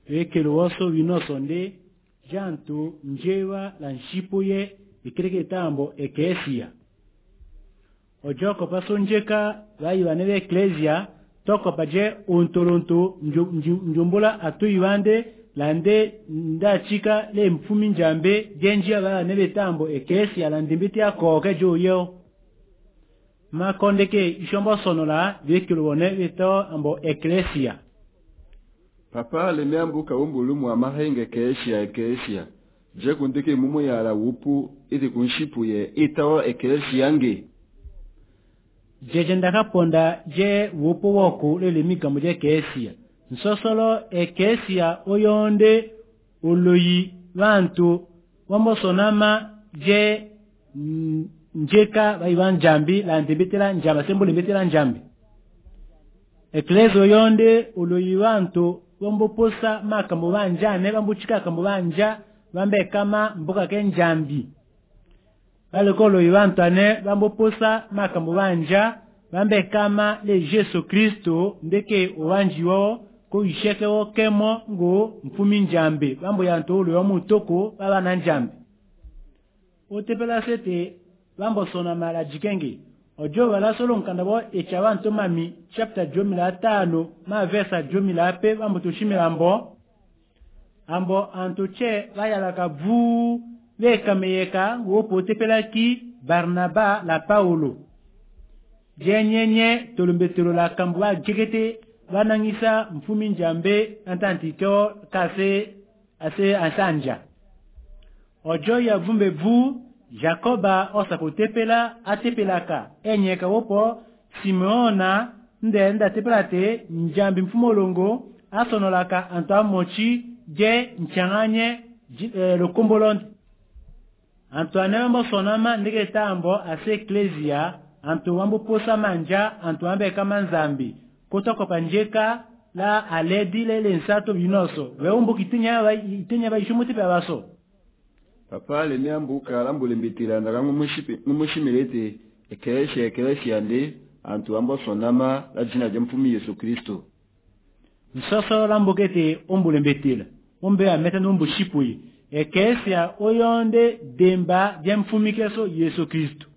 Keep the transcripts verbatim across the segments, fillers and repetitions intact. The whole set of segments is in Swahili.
wekelo woso winosonde jantu njewa la nshipuye ikireke tambo ekesia ojoko pasonjeka bayi banebe eklesia toko paje ontolonto njumbula atuyibande lande ndachika le mfumi njambe genjia bala nebe tambo ekesia la ndimbiti akoke joyo makondeke ishombo sonola wekelo wone weto ambo eklesia. Papa le meambu kaumbulu mu amahenge kesia ekesia je kundike mumo ya la wupu iti kunshipu ye itawa ekesia nge je jendaka ponda je wupu woku lele mika muje kesia nsosolo ekesia oyonde uloyi vantu wambo sonama je njeka baiwan jambi la ndibitela njamba sembole mbitela njambi eklezo yonde uloyi vantu wambo posa makambo banja ne bambo chika kambo banja bambe kama mboka kenjambi bale kolo yivantane bambo posa makambo banja bambe kama le Yesu Kristo ndeke owanji wo ko isheke wo kemo ngo mfumi njambi bambo yanto ulo yomutoko baba na njambi otepela sete bambo sona mala jikenge ojo wala solo nkandabo echawanto mami chapter jomila tano ma versa jomila pe bambo tushimila ambo ambo antoche vaya ka vu le kameyeka wopo tepela ki Barnaba la Paulo jenyenye tolumbetelo la kambwa jekete banangisa mfumi njambe antantito kase ase ansanja ojo ya vumbe vu Jacoba osakotepela atepelaka enyeka wopo Simeona nde nda tepelate njambi mfumolongo asonolaka anta mochi je nchanganye e, lokombolonde Antoine wambo sonama ndege tambo ase eklesia anto wambo posa manja anto wambe kama nzambi kotoko panjeka la aledi lele nsato binoso weumbo kitinya ba itinya ba ishumuti pe baso. Papa le miambu kalambo lembitira ndakangu mushipi mumushimirete ekesia ekesia ndi anto wambo sonama la jina ja mfumi Yesu Kristo nsoso lambo kete ombo lembitira ombe ameta nombo shipui ekesia oyonde demba ja mfumi keso Yesu Kristo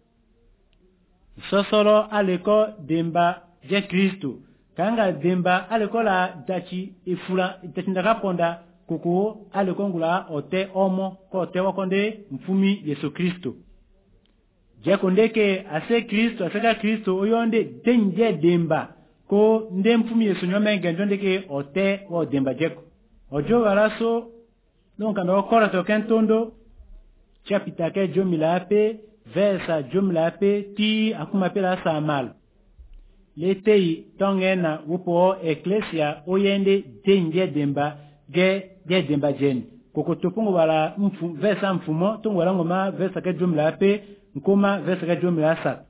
sosolo aleko demba je Kristo kanga demba aleko la dachi ifula itachinda ponda kuku aleko ngula ote omo ko te wakonde mfumi Yesu Kristo je kondeke ase Kristo aseka Kristo oyonde denje demba ko nde mfumi Yesu nyomenge ndondeke ote o demba jeko ojo waraso donc ando okora to kentondo chapita ke jomila ape versa jomila ape ti akuma pela samal letei tongena wupo eklesia oyende denje demba ge ge demba jen koko topungo wala mfu versa mfumo tongo wala ngoma versa ke jomila ape nkoma versa ke jomila sa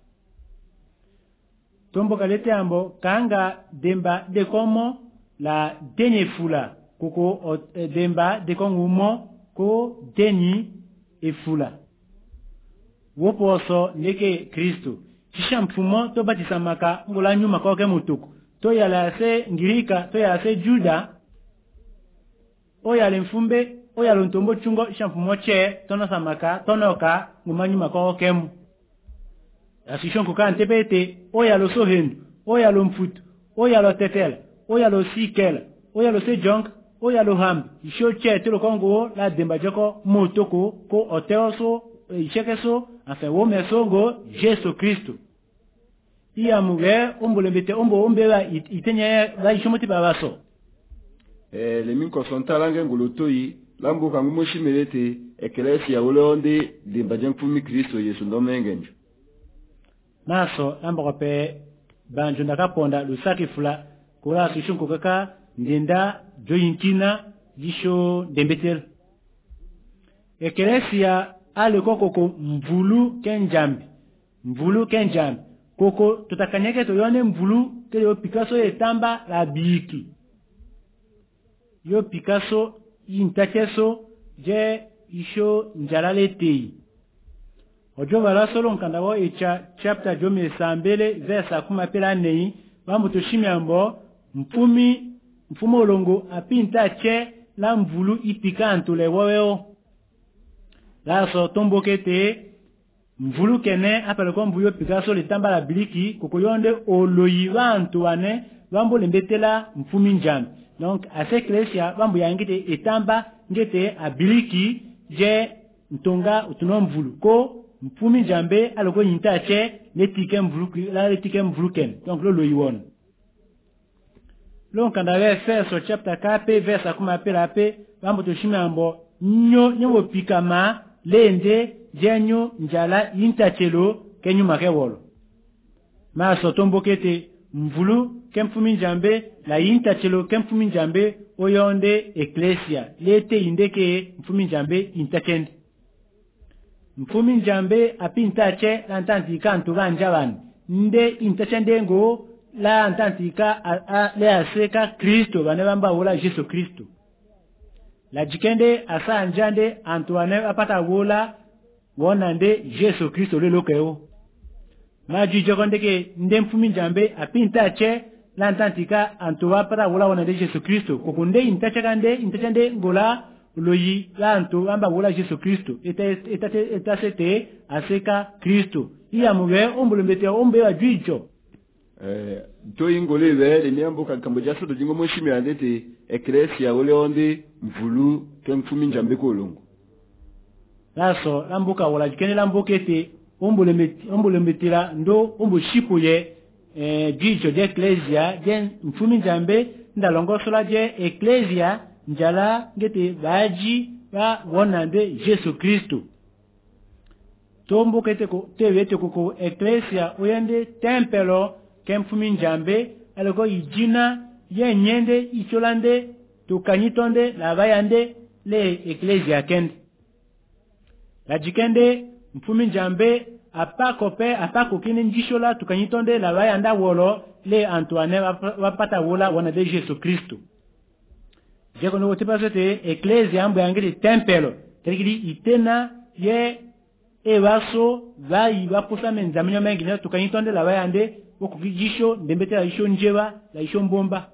tombo kalete ambo kanga demba de komo la denye fula koko demba de kongumo ko deni efula wopo so neke Kristo kisha mfumo to batisa maka ngola nyuma kwa ke mutuku to yala se ngirika to yala se Juda o yala mfumbe o yala ntombo chungo kisha mfumo che tono samaka tonoka ngumanyuma kwa kemu asishonko kan tepete o yala so hendu o yala mfutu o yala tetela o yala sikela o yala se jonk oya lo ham isho che telo kongo la demba joko motoko ko oteoso ishekeso afa wo mesongo Yesu Kristo iya muge ombulembete ombo ombela itenya la ishomoti babaso eh le minko sontalange ngulutoyi lambo kangu moshimelete eklesia olonde demba jemfumi Kristo Yesu ndomengenjo naso lambo pe banjo ndakaponda lusaki fula kula sishunko kaka ndenda joyinkina jisho dembetel eklesia ale koko ko mvulu kenjambi mvulu kenjambi koko tutakanyeke to yone mvulu ke yo Picasso etamba la biki yo Picasso intacheso je isho njalale tei ojo wala solo nkandabo echa chapter jome sambele versa kuma pela nei bambo toshimiambo mfumi mfumo olongo apinta che la mvulu ipika antule waweo. La so tombo kete mvulu kene apele kwa mvulu pika so litamba la biliki kukoyonde oloyi wantu wane wambo lembetela mfumi njambi. Donc à cette église wambo ya ngite etamba ngite abiliki je ntonga utuno mvulu ko mfumi njambe aloko yinta che netike mvulu la netike mvulu ken. Donc lo loyi won. Donc quand avait fait ce chapitre quatre verset comme appelle ape wambo to shimambo nyo nyo pikama lende jenyo njala intachelo kenyu makewolo ma sotombo kete mvulu kemfumi njambe la intachelo kemfumi njambe oyonde eklesia lete indeke mfumi njambe intachende mfumi njambe apintache la ntantika ntuga njaban nde intachende ngo la ntantika le aseka Kristo bane bamba wala Yesu Kristo la jikende asa njande Antoine apata wola wonande Yesu Kristo le lokeo maji jogonde ke ndemfumi njambe apinta che lantantika Antoine apata wola wonande Yesu Kristo kokunde intache kande intache nde ngola loyi la Anto amba wola Yesu Kristo eta eta eta sete aseka Kristo iya muwe ombulembete ombe wa juicho eh to ingole vele niambo kakamboja soto jingo moshimi andete eklesia ole onde mvulu kemfumi njambe kolongo laso lambuka wala jikene lambokete ombulembeti ombulembetira ndo ombushipuye eh jicho de eklesia den mfumi njambe ndalongosola je eklesia njala ngete baji ba wonande Yesu Kristo tombo kete ko tewete ko eklesia oyende tempelo kemfumi njambe aloko ijina ye nyende icholande tukanyitonde la bayande le eklesia kende la jikende mfumi njambe apako pe apako kine njishola tukanyitonde la bayanda wolo le Antoine wapata wola wana de Yesu Kristo jeko no tipasete eklesia ambo yangiri tempelo tegiri itena ye ewaso vai wapusa menzaminyo mengi na tukanyitonde la bayande okukijisho ndembete la isho njeba la isho mbomba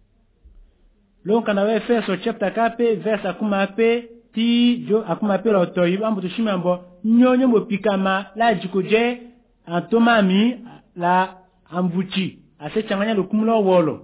lonka na we feso chapter kape verse akuma pe ti jo akuma pe la toyi ambo tushimambo nyonyo mopikama la jikoje antomami la amvuchi ase changanya lokumulo wolo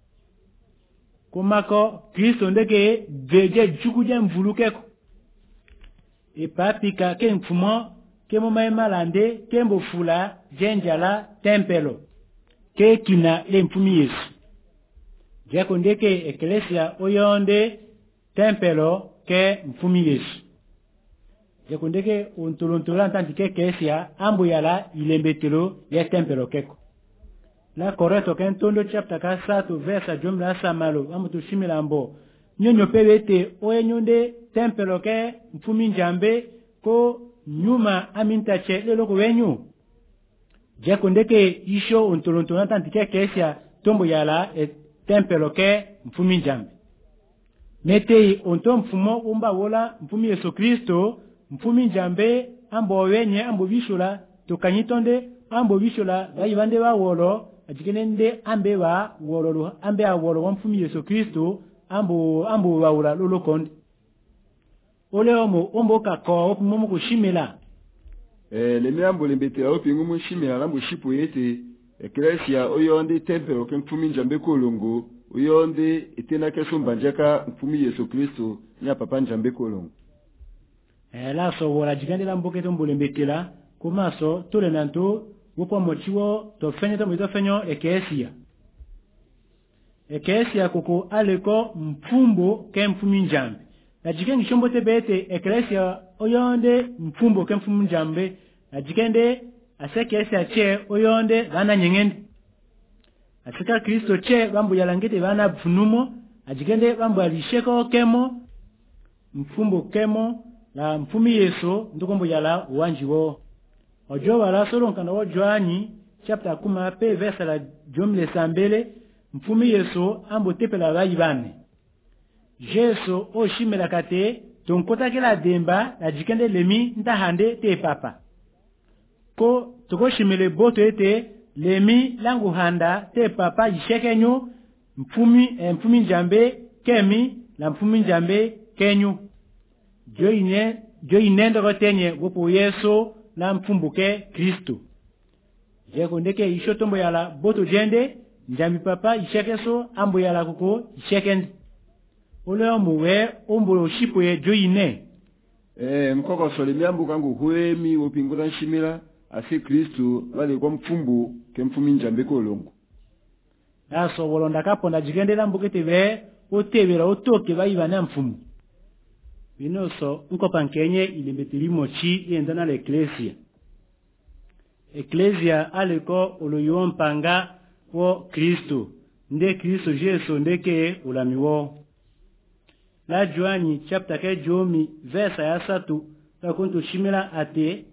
komako Kristo ndeke veje jukuje mvulukeko e papika ke mfumo ke moma malande ke mbofula jenjala tempelo ke kina le mfumi Yesu jako ndeke eklesia oyonde tempelo ke mfumi Yesu jako ndeke untuluntulan tantike eklesia ambu yala ilembetelo ya tempelo keko la correcto ke ntondo chapter kasatu versa jumla samalo ambu tushimila mbo nyonyo pewete oyenyonde tempelo ke mfumi njambe ko nyuma amintache lelo ko wenyu jako ndeke isho untuluntulan tantike eklesia tombo yala e tempelo ke mfumi njambe metei onto mfumo umba wola mfumi Yesu Kristo mfumi njambe ambo wenye ambo bishula tukanyitonde ambo bishula bayibande ba wolo ajikenende ambe ba wolo ambe a wolo mfumi Yesu Kristo ambo ambo wawula lolokonde ole omo ombo kako opumumu kushimela eh le miambo lembete opingu mushimela lambo shipo yete eklesia oyonde tempelo ke mfumi njambe kolongo uyonde itena keso mbanjaka mfumi Yesu Kristo nya papa njambe kolongo eh la so wala jigande la mboketo mbolembekela komaso tole nanto wopo mochiwo to fenye to mito fenyo eklesia eklesia koko aleko mfumbo ke mfumi njambe la jigende shombote bete eklesia oyonde mfumbo ke mfumi njambe la jigende aseke ese che oyonde bana nyengende asika Kristo che bambu yalangete bana bunumo ajigende bambu alisheko kemo mfumbo kemo la mfumi Yesu ndokombo yala uwanjiwo ojo wala solo nkanda wojwani chapter kuma pe verse la jumle sambele mfumi Yesu ambo tepela bayibane Yesu oshimela kate tonkota kila demba ajigende lemi ndahande te papa ko tokoshimele boto ete lemi langu handa te papa yishekenyo mfumi eh, mfumi njambe kemi la mfumi njambe kenyu jo ine jo inendo gotenye wopo Yesu la mfumbuke Kristo je kondeke isho tombo yala boto jende njambi papa ishekeso ambo yala kuko ishekend ole omuwe ombo shipoye jo ine eh mkoko sole miambu kangu huemi wopingula nshimila asi Kristo wale kwa mfumbu ke mfumi njambe kolongo aso wolonda kaponda jigendela mbukete be otebera otoke bayibana mfumu binoso nkopa nkenye ilimbetili chi yendana la eklesia eklesia aliko oloyo mpanga wo Kristo nde Kristo Jesu ndeke ulamiwo la Joani chapter ke jomi versa ya satu takuntu shimila ate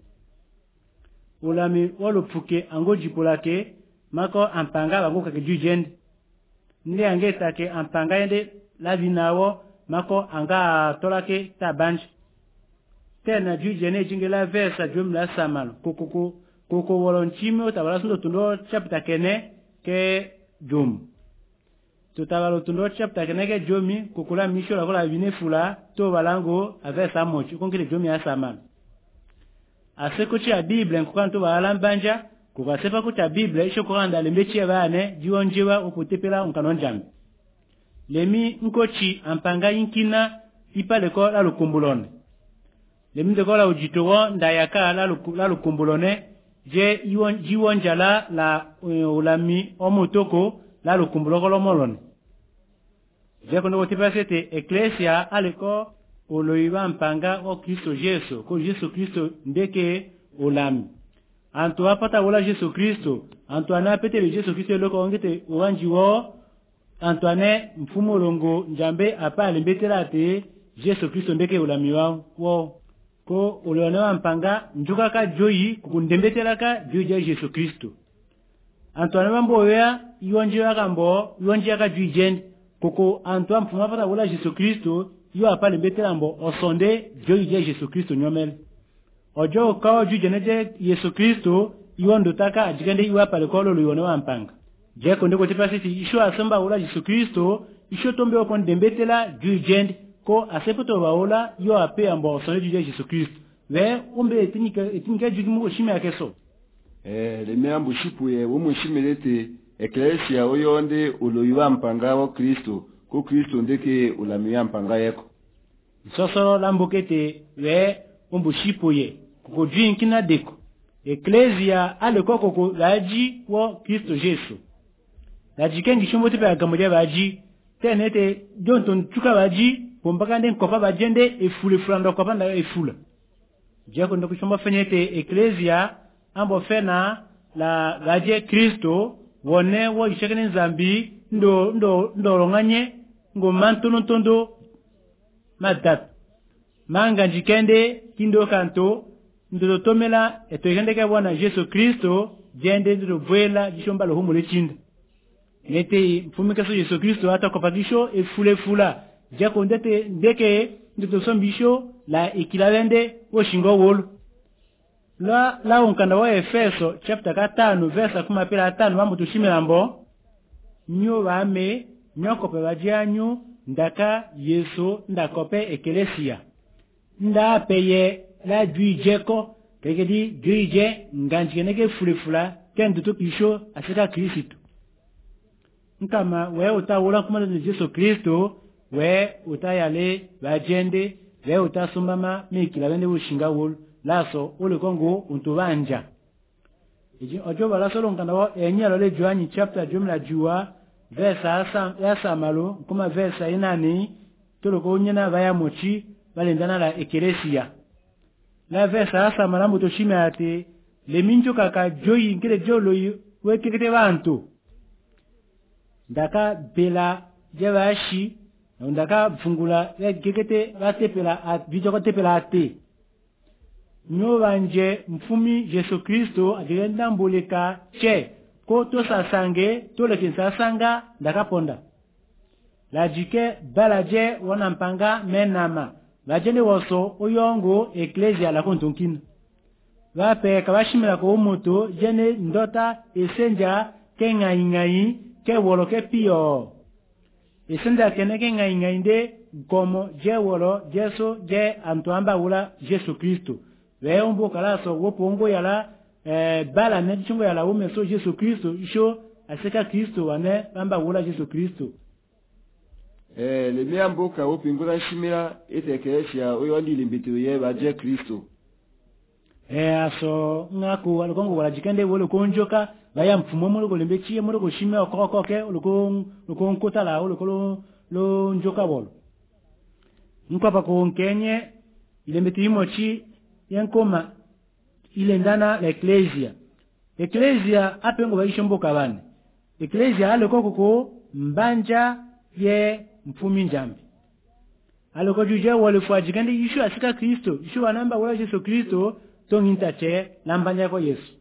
ulami walupfuke angojipolake mako ampanga bango kake jujend ndi angeta ke ampanga yende la binawo mako anga tolake tabanj tena jujene jingela versa jumla samal kokoko koko wolonchimi otabala sundo tundo chapter kene ke jum tutabalo tundo chapter kene ke jomi kokula misho la kola binefula to balango avesa mochi konkele jomi ya samal aseko cha bible nkukanto balambanja kukasepa kuta bible isho kuranda lembechi bane jiwonjewa okutepela unkanonjambe lemi nkochi ampanga inkina ipaleko la lukumbulone lemi ndekola ujitowo ndayaka la lukumbulone je jiwonjala la ulami omutoko la lukumbuloko lomolone je kono kutepasete eklesia aliko oloiba mpanga o Kristo Jesu ko Jesu Kristo ndeke ulami anto apata wala Jesu Kristo anto anapete Jesu Kristo loko ongete uwanji wo Antoine mfumo longo njambe apa alimbetela ate Jesu Kristo ndeke ulami wao wo ko ulionewa mpanga njuka ka joyi kukundembetela ka joyi ja Jesu Kristo Antoine mambo ya yonje akambo yonje aka jujend koko Antoine mfumo apata wala Jesu Kristo yo apa alimbetela mbo osonde joyi ja Jesu Kristo nyomel ojo ka jujeneje Yesu Kristo yondo taka ajigende yo apa lekolo ulionewa mpanga je konde ko tipasiti isho asamba wala Yesu Kristo isho tombe opon dembetela jujend ko asepoto baola yo ape ambo sonde juje Yesu Kristo we umbe etinika etinika jugimu oshime akeso eh le miambu shipuye wo mushimelete eklesia oyonde uloyiwa mpanga wa Kristo ko Kristo ndeke ulamiya mpanga yako sosoro lambokete we umbu shipuye ko jinkina deko eklesia ale koko ko laji wo Kristo Jesu la jikengi shumbo tepe agamoja baji tenete jonton chuka baji pombaka nden kopa bajende efule fulando kopa nda efula jako ndo kushomba fenyete eklesia ambo fena la gaje Kristo wone wo ishekene zambi ndo ndo ndo longanye ngo mantono tondo madat manga jikende kindo kanto ndo tomela etogende ka bwana Yesu Kristo jende ndo vuela jishomba lo humule chinda nete mfumika so Yesu Kristo hata kopakisho efule fula jako ndete ndeke ndito sombisho la ikilawende wo shingo wolo la la unkanda wa Efeso chapter tano verse kumi pela tano mambo tushimilambo nyo bame nyokope bajanyu ndaka Yesu ndakope eklesia nda peye la juijeko kegedi juije nganjikeneke fulefula kendo tukisho asika Kristo nkama we utawula kumana na Yesu Kristo we utayale bajende we utasumbama mikila bende ushinga wol laso ule kongo untubanja iji ojo bala solo nkanda wa enyalo le Joani chapter jumla jua versa asa yasa malo kuma versa inani toloko nyina baya mochi balendana la eklesia la versa asa malamu toshime ate le minjo kaka joyi ngire jolo we kekete bantu ndaka bela jabashi ndaka fungula ya gekete batepela at bijoko tepela ate nyo banje mfumi Yesu Kristo agenda mboleka che ko to sasange to leke sasanga ndaka ponda la jike balaje wana mpanga menama bajene woso oyongo eklesia la kontonkina vape kabashimira ko umuto jene ndota esenja kenga ingai ke wolo ke pio isenda keneke ngai ngai nde gomo je wolo jeso je antoamba wula Jesu Kristo we ombo kalaso wopongo yala eh, bala ne chungo yala umeso Jesu Kristo isho aseka Kristo wane bamba wula Jesu Kristo. Eh, le miambo ka wopingula shimira ete ekeresia oyo ndi limbitiwe ye baje Kristo. Eh, aso ngaku alokongo wala jikende wolo konjoka baya mfumo mo ko lembe chiye mo ko shime okoko ke oloko oloko nkota la oloko lo njoka bolo nkapa ko nkenye ilembe timo chi yankoma ile ndana la ecclesia ecclesia apengo baisho mboka bane ecclesia aloko ko mbanja ye mfumi njambi aloko juje wale fwa jikende ishu asika Kristo ishu anamba wala Yesu Kristo tongintache lambanja ko Yesu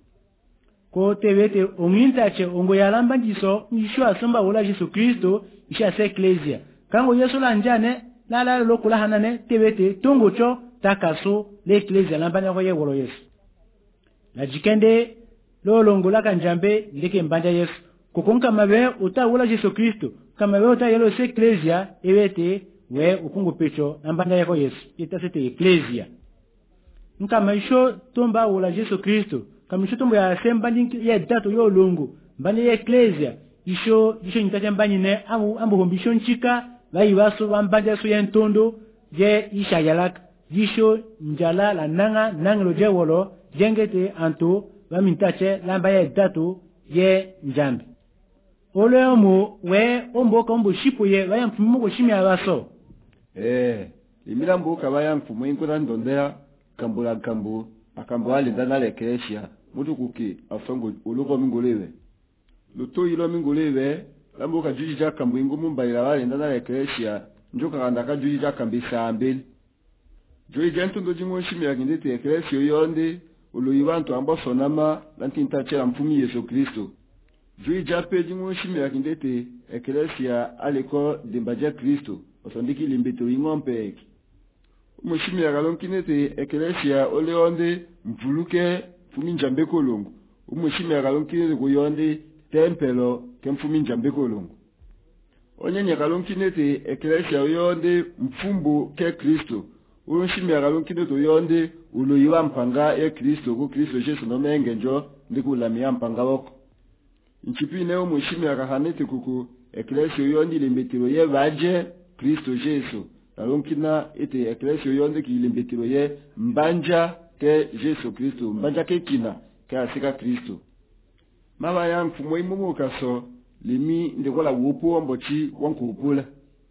ko tewete ongintache ongo ya lambanjiso ishu asomba wala Yesu Kristo ishu ase ecclesia kango Yesu lanjane la la lokula hanane tewete tongocho takaso le ecclesia lambanja ko ye wolo Yesu la jikende lo longola kanjambe ndeke mbanja Yesu kukonka mabe uta wala Yesu Kristo kama wewe uta yelo se ecclesia ewete we ukungu pecho lambanja yako Yesu itasete ecclesia nka maisho tomba wala Yesu Kristo kama isho tombo ya sembandi ya dato yo longo mbani ya ecclesia isho isho nitaje mbani ne amu ambo hombisho nchika bayi waso bambanja so yentondo je isha yalak isho njala la nanga nanglo je wolo jengete anto bamintache lamba ya dato ye njambi ole omo we ombo kombo shipo ye baya mfumo ko shimi abaso eh imilambo ka baya mfumo inkola ndondera kambula kambu akambo ali ndana le ecclesia mutu kuki afengo uluko mingolewe luto ilo mingolewe lambo ka juji ja kambu ingumu mbaira wale ndana le ecclesia njoka kanda ka juji ja kambisa ambeli joyi jentu ndo jingo shimi ya kindete ecclesia yonde uluyibantu ambo sonama lantinta chela mfumi Yesu Kristo joyi jape jingo shimi ya kindete ecclesia aliko dimbaje Kristo osondiki limbito ingompe umushimi ya galonkinete ecclesia oleonde mvuluke fumi njambe kolongo umushimi ya galonkinete kuyonde tempelo ke mfumi njambe kolongo onyenye galonkinete ecclesia oyonde mfumbo ke Kristo umushimi ya galonkinete oyonde uloyiwa mpanga ya Kristo ko Kristo Jesu no mengenjo ndikulamia mpanga woko nchipine umushimi ya gahanete kuku ecclesia oyonde limbetiro ye baje Kristo Jesualonkina ete ecclesia yonde ki limbetiro ye mbanja ke Jesu Kristo mbanja ke kina ke asika Kristo mama ya mfumo imumu kaso limi ndekola wupu ombochi wankupula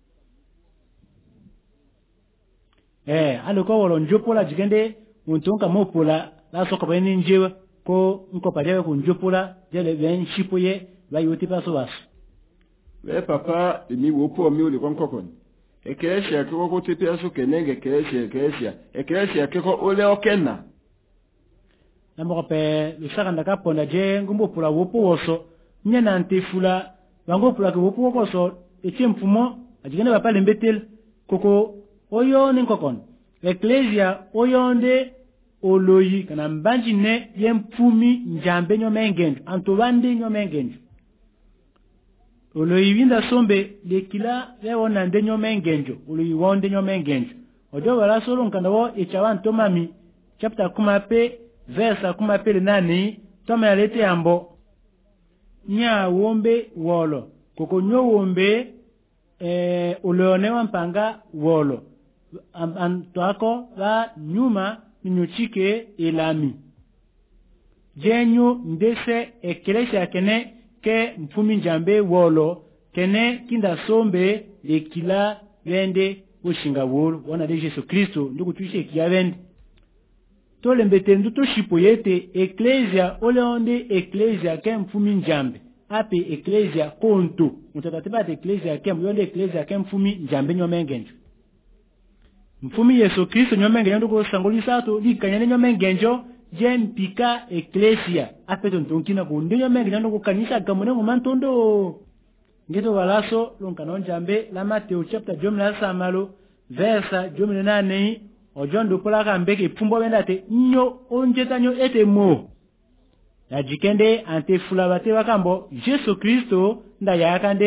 eh aloko wolo njopola jikende untonka mopola la soka bani njewa ko nkopa jawe ku njopola jele ben shipo ye bayoti paso bas we papa limi wupu omi uli kwankokoni ecclesia kiko ko tepe aso kenenge ecclesia ecclesia ecclesia kiko ole okena namoko pe lusaka ndaka ponda je ngumbo pula wopo woso nyana ntefula bango pula ke wopo woso eche mfumo ajigene bapale mbetel koko oyo ninkokon ecclesia oyonde oloyi kana mbanji ne yempumi njambe nyo mengenjo antobande nyo mengenjo oloyi winda sombe lekila lewo na ndenyo mengenjo oloyi wonde nyo mengenjo ojo wala solo nkanda wo echawanto mami chapter kuma pe verse kuma pe le nani tome alete ambo nya wombe wolo koko nyo wombe eh uleone wampanga wolo antwako la nyuma nyuchike ilami jenyu ndese ecclesia kene ke mfumi njambe wolo kene kinda sombe lekila wende ushinga wolo wana de Yesu Kristo ndugu tuishe kiyawende tole mbetendu to shipo yete ecclesia oleonde ecclesia ke mfumi njambe ape ecclesia konto mutatateba de ecclesia ke myonde ecclesia ke mfumi njambe nyomengenjo mfumi Yesu Kristo nyomengenjo ndugu sangulisa to likanyane nyomengenjo jen pika ecclesia apeto ntonkina ko ndenyo mengi ndugu kanisa gamone mu mantondo ngito walaso lonkano njambe la Mateo chapter jomla samalo verse jomla nane ojondo pola kambeke pumbo bendate nyo onjetanyo ete mo na jikende ante fulabate wakambo Yesu Kristo nda yakande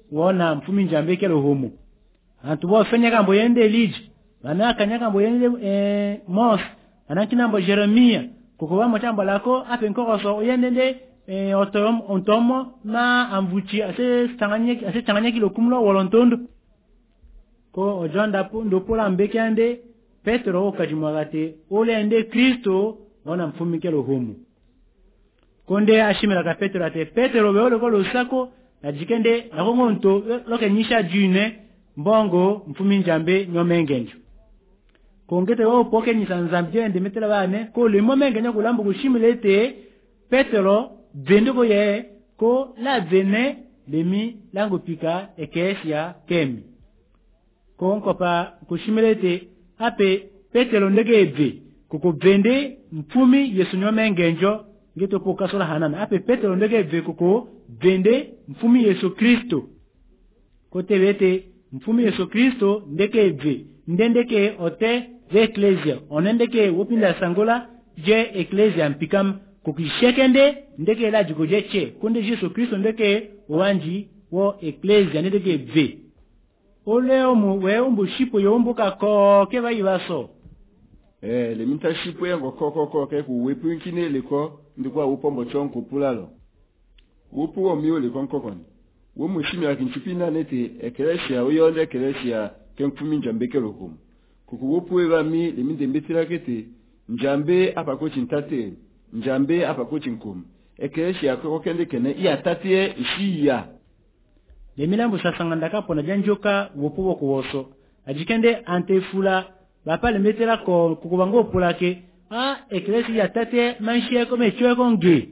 wona mfumi njambe kelo homo antu bo fenya kambo yende liji bana kanya kambo yende eh Mos ana kinambo Jeremia kuko mo chamba lako ape nkokoso yende eh otom ontomo na amvuchi ase tanganye ase tanganye kilo kumlo wolontondo ko ojonda ndo pola mbekande Petro okajimwagate ole ende Kristo wona mfumi kelo homo konde ashimela ka Petro ate Petro beole ko lusako ajikende nakongonto loke nyisha june mbongo mfumi njambe nyomengenjo kongete wo poke nyisanzambye ndi metela bane ko le momengenyo kulambu kushimilete Petro vendo ye ko la vene lemi lango pika ekesia kemi ko nkopa kushimilete ape Petro ndege eve kuko vende mfumi Yesu nyomengenjo ngito poka sola hanana ape Petro ndege eve kuko vende mfumi Yesu Kristo kote vete mfumi Yesu Kristo ndeke eve ndendeke ote ve ecclesia onendeke wopinda sangola je ecclesia mpikam kukishekende ndeke la jikoje che kunde Yesu Kristo ndeke wanji wo ecclesia ndeke ve oleo mu we umbu shipo yombuka ko ke bayibaso eh le minta shipo yango koko ko ke ku wepu nkine leko ndikwa upombo chonko pulalo upu wo miole konkokon wo mushimi akinchipina nete ecclesia uyonde ecclesia kenfumi njambe kelokum kuku wopu ebami le minde mbetira kete njambe apako chintate njambe apako chinkum ecclesia ko kende kene iya tatie ishiya le milambo sasanganda kapo na janjoka wopu wo kuwoso ajikende antefula bapa le metela ko kukubango pulake ah ecclesia tate manchie ko mechwe konge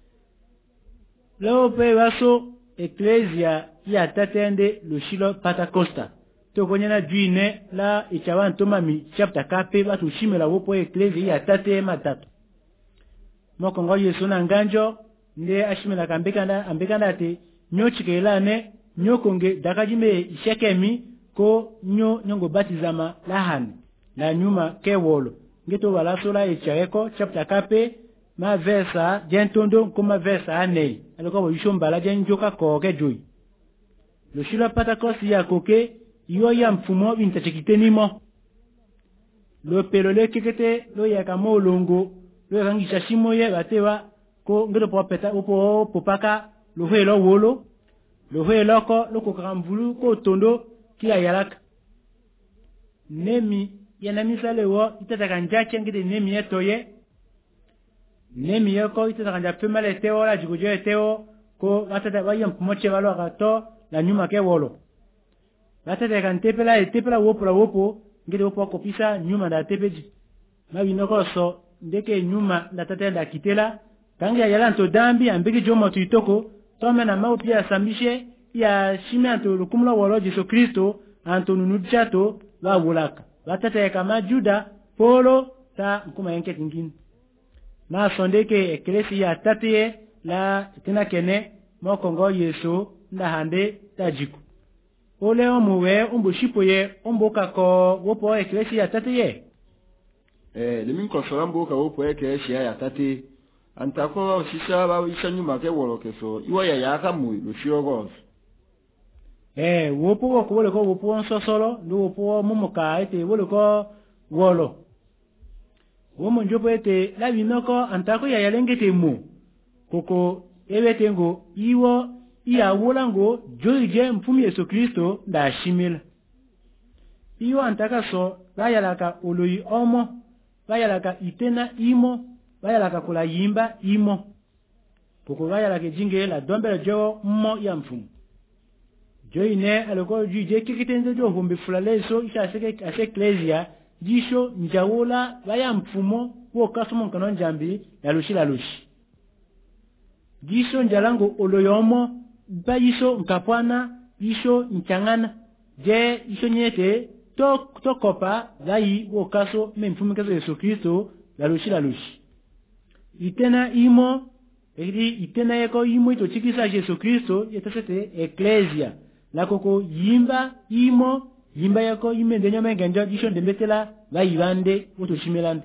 leo pe waso ecclesia ya tatende lushilo patacosta to konyana juine la ichawanto mami chapter kape batu shimela wopo ecclesia ya tate matatu moko ngo Yesu na nganjo nde ashimela kambekanda ambekanda ate nyochikelane nyokonge dakajime ishekemi ko nyo nyongo batizama lahani la nyuma kewolo ngito wala sola ichaeko chapter kape ma versa jentondo kuma versa anei aloko bo yishombala jenjoka ko ke joyi lo shila patakosi ya koke yo ya mfumo bintachikitenimo lo pelole kekete lo ya kamo longo lo rangisha shimo ye batewa ko ngito popeta upo popaka lo helo wolo lo helo ko lo ko kamvulu ko tondo kia yalaka nemi yana misale wo itataka njache ngide nemi yetoye nemi yoko itataka njapemale teo la jikujo teo ko watata waya mpumoche walo akato la nyuma ke wolo watata kantepela etepela wopo la wopo ngide wopo kopisa nyuma da tepeji mabinoko so ndeke nyuma ndatata da kitela tangia yalanto dambi ambiki jomo tuitoko tome na mau pia sambishe ya shime anto lukumla wolo Yesu Kristo anto nunuchato wa wulaka watata kama Juda polo ta mkuma yenke tingine na sondeke ecclesia tatie la tina kene moko ngo Yesu nda hande tajiku ole omuwe umbu shipoye umbuka ko wopo ecclesia tatie eh lemin ko sorambo ka wopo ecclesia ya tatie antako sisa ba ishanyuma ke wolokeso iwa ya yaka mu lushirogos eh wopo wo ko ko wopo onso solo ndo wopo mumuka ete wolo ko wolo womo njopo ete la binoko antako ya yalengete mu koko ebetengo iwo iya wolango joije mfumi Yesu Kristo nda shimila iwo antaka so bayalaka oloyi omo bayalaka itena imo bayalaka kula yimba imo koko bayalaka jinge la dombele jo mo ya mfumu joine aloko juje kikitenzo jo humbi fulaleso isha seke ase ecclesia jisho njawola baya mfumo wo kasumo nkano njambi ya lushi la lushi jisho njalango oloyomo bayisho nkapwana jisho nchangana je isho nyete to to kopa dai wo kaso me mfumo kaso Yesu Kristo la lushi la lushi itena imo eri itena yako imo ito chikisa Yesu Kristo yetasete ecclesia la koko yimba imo yimba yako imende nyama nganja jisho ndembetela bayibande woto shimelande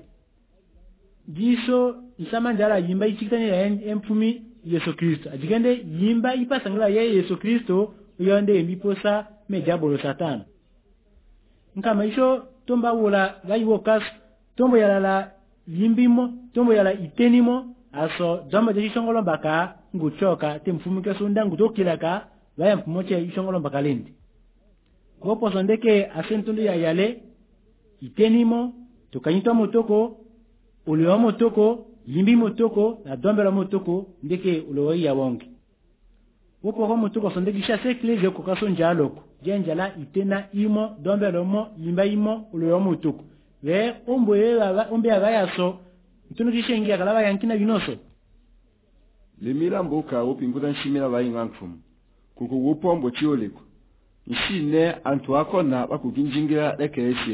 jisho isama njala yimba ichikitani ya empumi Yesu Kristo ajigende yimba ipasangala ye Yesu Kristo uyonde mbiposa mejabolo satana nkama isho tomba wula vayiwokas tombo yala la yimbimo tombo yala itenimo aso domba de shongolo baka nguchoka temfumike sunda ngutokilaka vaya mfumoche ishongolo baka lindi gopo sondeke asentundu ya yale itenimo tukanyitwa motoko uliwa motoko yimbi motoko na dombe la motoko ndeke uliwa ya wonge gopo ho motoko sondeke shase kleze ko kaso njaloko jenjala itena imo dombe lomo yimba imo uliwa motoko ve ombo yela ombe agayaso tunu kishengia kalaba yankina binoso le milambo ka opinguda nshimira bayingangfum kuko wopombo chioleko nshine antu akona bakukinjingira lekeresia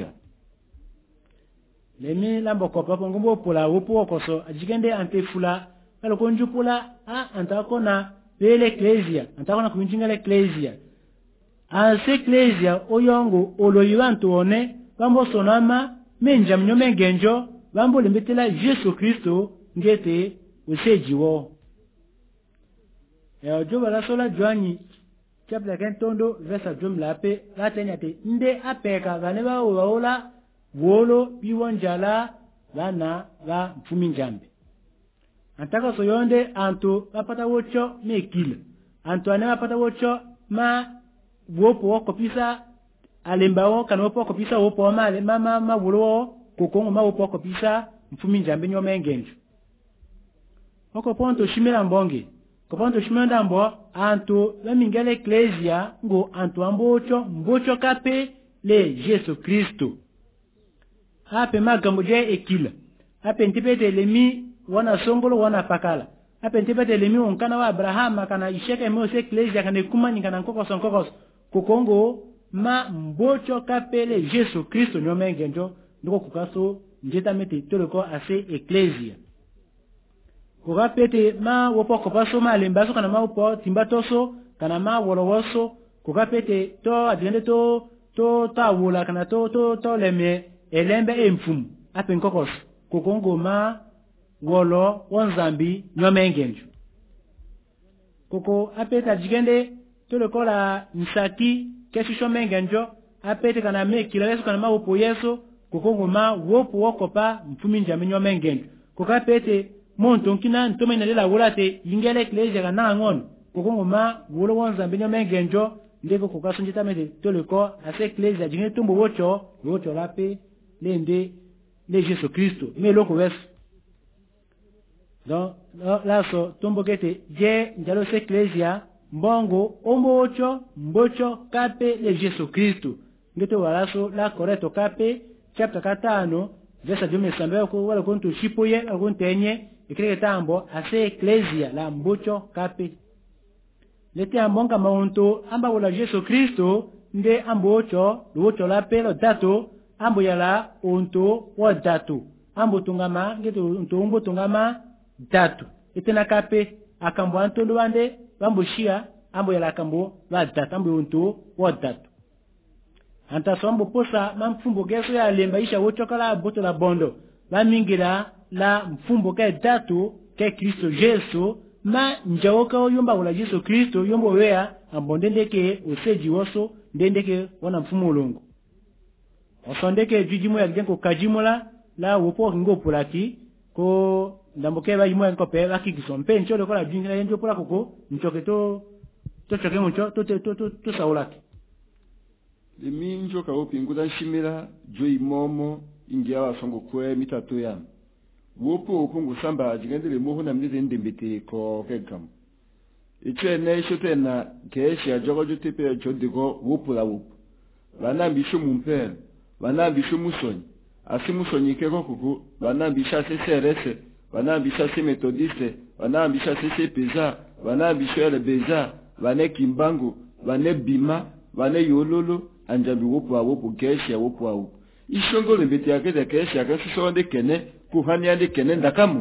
le milambo ko papo ngombo pola wopo koso ajigende antefula kalo konjupula a antakona bele ecclesia antakona kukinjingira ecclesia a se ecclesia oyongo oloyiwantu one bambo sonama menja mnyome genjo bambo limbetela Yesu Kristo ngete usejiwo e ojo bala sola joani chapter kentondo verse jumla pe latanyate nde apeka vane ba ola wolo biwonjala bana ba mfumi njambe antaka soyonde anto apata wocho mekila anto ane apata wocho ma wopo wako pisa alembawo kana wopo wako pisa wopo ma mama ma wolo kokongo ma wopo wako pisa mfumi njambe nyome ngenjo oko ponto shimira mbonge ko ponto shimira mbo anto la mingale ecclesia ngo anto ambocho mbocho kape le Yesu Kristo hape magambo je ekila hape ntipete lemi wana songolo wana pakala hape ntipete lemi onkana wa Abraham kana isheka mo se ecclesia kana kumani kana nkoko sonkoko kokongo ma mbocho kape le Yesu Kristo nyome ngenjo ndiko kukaso njeta mete toloko ase ecclesia kuga pete ma wopo kopaso ma lembaso kana ma wopo timbatoso kana ma wolowoso kuga pete to adende to to ta wula kana to to to leme elembe emfum apen kokos kokongo ma wolo wonzambi nyome ngenjo koko apeta jigende toloko la nsaki keshisho mengenjo apete kana me kilaweso kana ma wopo yeso kokongo ma wopo wokopa mfumi njame nyome ngenjo kuga pete monto nkina ntoma ina lela wulate yingele ecclesia kana ngon kokongo ma wulo wonzambe nyome ngenjo ndeko kukasunjita mete toleko ase ecclesia jinge tumbo wocho wocho lape lende le Yesu Kristo me loko wes donc là so tumbo kete je njalo se ecclesia mbongo ombo wocho mbocho kape le Yesu Kristo ngeto walaso la correcto kape chapter katano verse jume sambe ko wala kontu shipoye akontenye ikireke tambo ase ecclesia la mbocho kape lete ambonga maunto amba wala Yesu Kristo nde ambocho luocho la pelo dato ambo yala onto wa dato ambo tungama ngeto ntombo tungama dato itena kape akambo antondo wande bambo shia ambo yala akambo wa dato ambo onto wa dato anta sombo posa mamfumbo geso ya lemba isha wochoka boto la bondo la mingira la mfumbo ke dato ke Kristo Yesu ma njawoka oyomba wala Yesu Kristo yombo wea ambondendeke oseji woso ndendeke wana mfumo ulongo osondeke jujimo ya genko kajimola la wopo ngopulaki ko ndamboke ba yimo enko pe ba kikisompe nchole kola jingira yenjo pola koko nchoke to to choke muncho to to to to saulaki le minjo ka opinguda nshimira jo imomo ingia wasongo kwe mitatu ya wopo opungu samba jigendele moho na mlize ndembete ko kekam iche ne shote na keshi ajogo jote pe jodigo wopo la wopo bana bisho mumpere bana bisho musoni asimu sonyi keko kuku bana bisha se serese bana bisha se methodiste bana bisha se se peza bana bisho ele beza bana kimbangu bana bima bana yololo anjabi wopo wa wopo keshi ya wopo wa wopo ishongo lembete yake de keshi yake sisonde kene kuhani ande kene ndakamu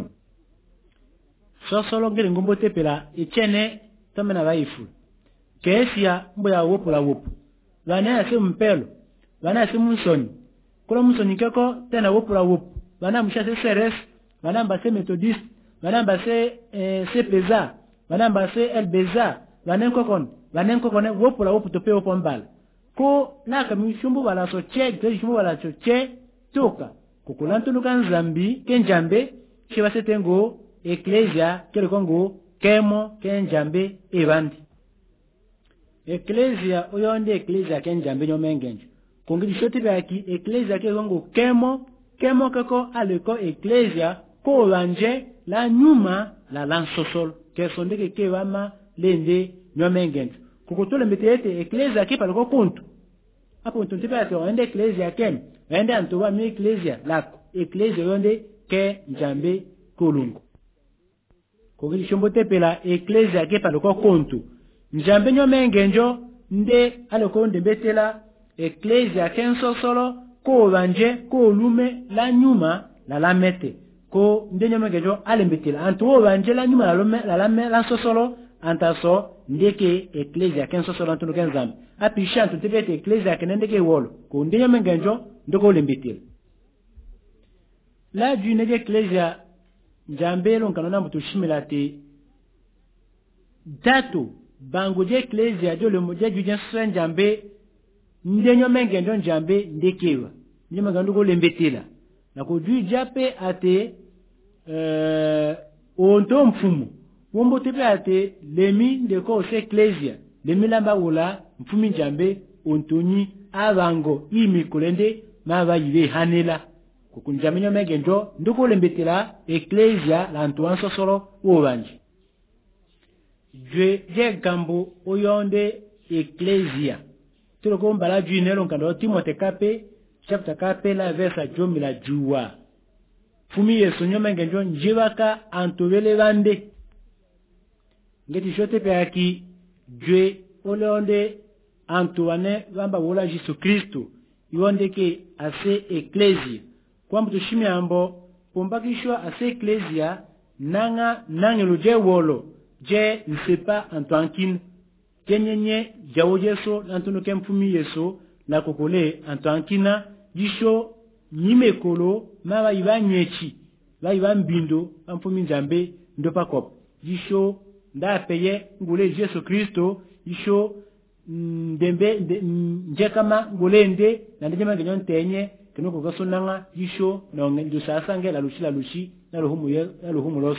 so solo ngere ngombo tepela ichene tomena baifu kesia mbo ya wopo la wopo bana ase mpelo bana ase musoni kola musoni keko tena wopo la wopo bana mshase seres bana mbase methodiste bana mbase eh, sepeza bana mbase elbeza bana kokon vanenko kone wopula woputope wopombala ko naka mishumbu wala so che gwe shumbu wala so che toka kukulantu kan zambi kenjambe chiba setengo eklesia kele kongo kemo kenjambe ebandi eklesia oyonde eklesia kenjambe nyomengenje kongi shoti baki eklesia ke kongo kemo kemo kako aleko eklesia ko wanje la nyuma la lansosol ke sondeke ke wama lende nyomengenje kukutule mbitete eklesia ke paloko kuntu hapo ntuntipa ati wende eklesia kem wende antuwa mi eklesia lako eklesia yonde ke njambe kulungu kogili shombo tepela eklesia ke paloko kuntu njambe nyomengenjo nde aloko ndembetela eklesia kenso solo ko wanje ko lume la nyuma la lamete ko nde nyomengenjo alembetela antuwa wanje la nyuma la lume la lame la sosolo antaso ndeke eklesia kenso solo antuno kenzambe apisha antu tebete eklesia kenendeke wolo ko nde nyomengenjo ndoko lembetela la du nege eklesia njambelo nkanona mutushimila te datu bangu je eklesia jo le moje jujen so njambe nde nyomengenjo njambe ndekewa nyomengenjo ndoko lembetela na ko ju jape ate euh onto mfumu wombo tepe ate lemi ndeko se eklesia lemi lamba wula mfumi njambe ontoni abango imikolende maba yibe hanela kukunjambe nyomengenjo ndoko lembetela eklesia lantuan sosolo wobanje je je gambo oyonde eklesia tuloko mbala junelo nkando Timote kape chapter kape la verse jomi la juwa fumi yesu nyomengenjo njibaka antobele bande ngeti jote pe aki je olonde antoine bamba wola Jesu Kristo yonde ke ase eklesia kwa mtu shimi ambo pombakishwa ase eklesia nanga nangelo je wolo je nsepa antoankin kenyenye jawo jeso lantuno kemfumi yeso la kokole antoankina jisho nyimekolo maba ibanyechi ba ibambindo amfumi njambe ndopa kop jisho nda peye ngule Jesu Kristo jisho ndembe njekama ngulende na ndema ganyon tenye kinoko gasonanga jisho na ngendo sasange la lushi la lushi na ruhumu ye na ruhumu los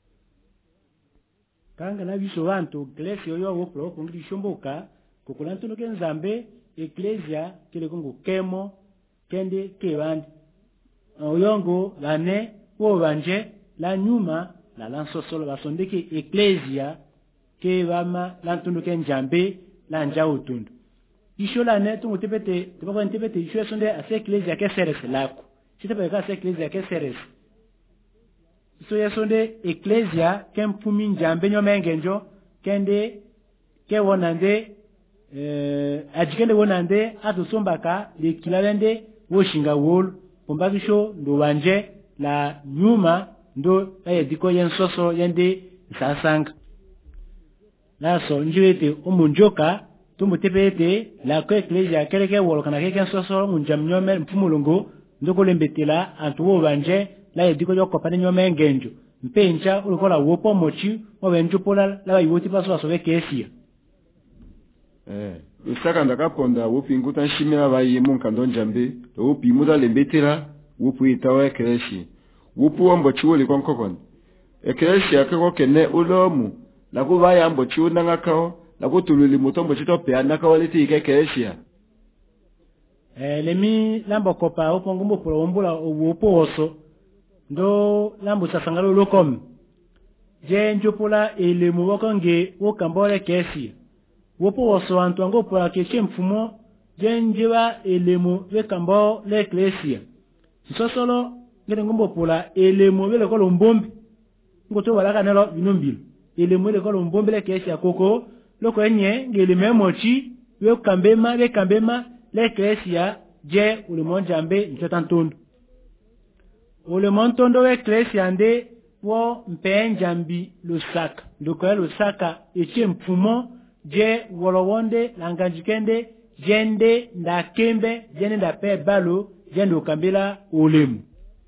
kanga na biso wantu eklesia yo wo pro kongi shomboka kokulantu no kenzambe eklesia kile kongo kemo kende kebandi oyongo lane wo banje la nyuma la lanso solo basondeke eklesia ke bama lantundu kenjambe la nja utundu isho la ne tungu tepete tepako ntepete isho sonde ase eklesia ke seres lako sitepe ka ase eklesia ke seres so yesonde eklesia kempumi njambe nyomengenjo kende ke wonande eh ajikende wonande atusombaka lekilabende woshinga wol pombakisho ndo wanje la nyuma ndo ayediko yensoso yende sasanga laso njirete umunjoka tumutepete la ko eklesia keleke wolokana keke nsoso munjamnyome mpumulungu ndoko lembetela antuwo wanje la yediko yokopane nyomengenjo mpenja ulikola wopo mochi wabenjupola la yiwoti paso asobe kesia eh usaka ndakaponda wopinguta nshimira bayi munkando njambe wopi muda lembetera wopu itawa ekreshi wopu wambo chiwoli konkokon ekreshi akako kene ulomu la kuba yambo chiuna ngakao la kutululi mutombo chitope anaka waliti ekreshi eh lemi lambo kopa opongumbo pro wombula wopo oso ndo lambu sasangalo lokom je njopula ele muwokonge wokambole kesi wopo woso antu ango pola keche mfumo je njiwa ele mu wekambo le eklesia sosolo ngere ngombo pola ele mu wele ko lombombi ngoto walaka nelo binombil ele mu wele ko lombombi le kesi akoko loko enye ngele memochi wekambema wekambema le eklesia je ulimonjambe nchotantondo ole montondo we eklesia nde wo mpenjambi lusaka ndoko lusaka eche mfumo je wolowonde langajikende jende ndakembe jende ndape balo jende ukambila ulemu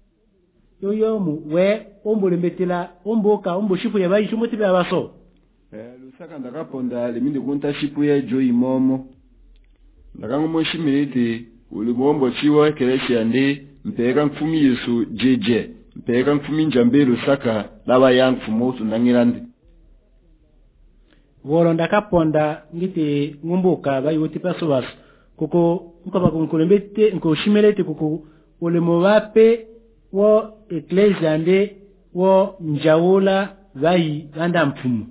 yoyo mu we ombole metela omboka ombo shifu ya bayi shumoti bya baso eh lusaka ndakaponda limindi kunta shipu ya joyi momo ndakangomo shimiriti ulimombo chiwa ekeresia ndi mpeka mfumi Yesu jeje mpeka mfumi njambe lusaka laba yang fumo tunangirandi wolo ndakaponda ngiti ngumbuka bayuti pasubas kuko nkaba kunkulembete nkushimelete kuko ulimo wape wo eklesia ndi wo njaula bayi banda mfumu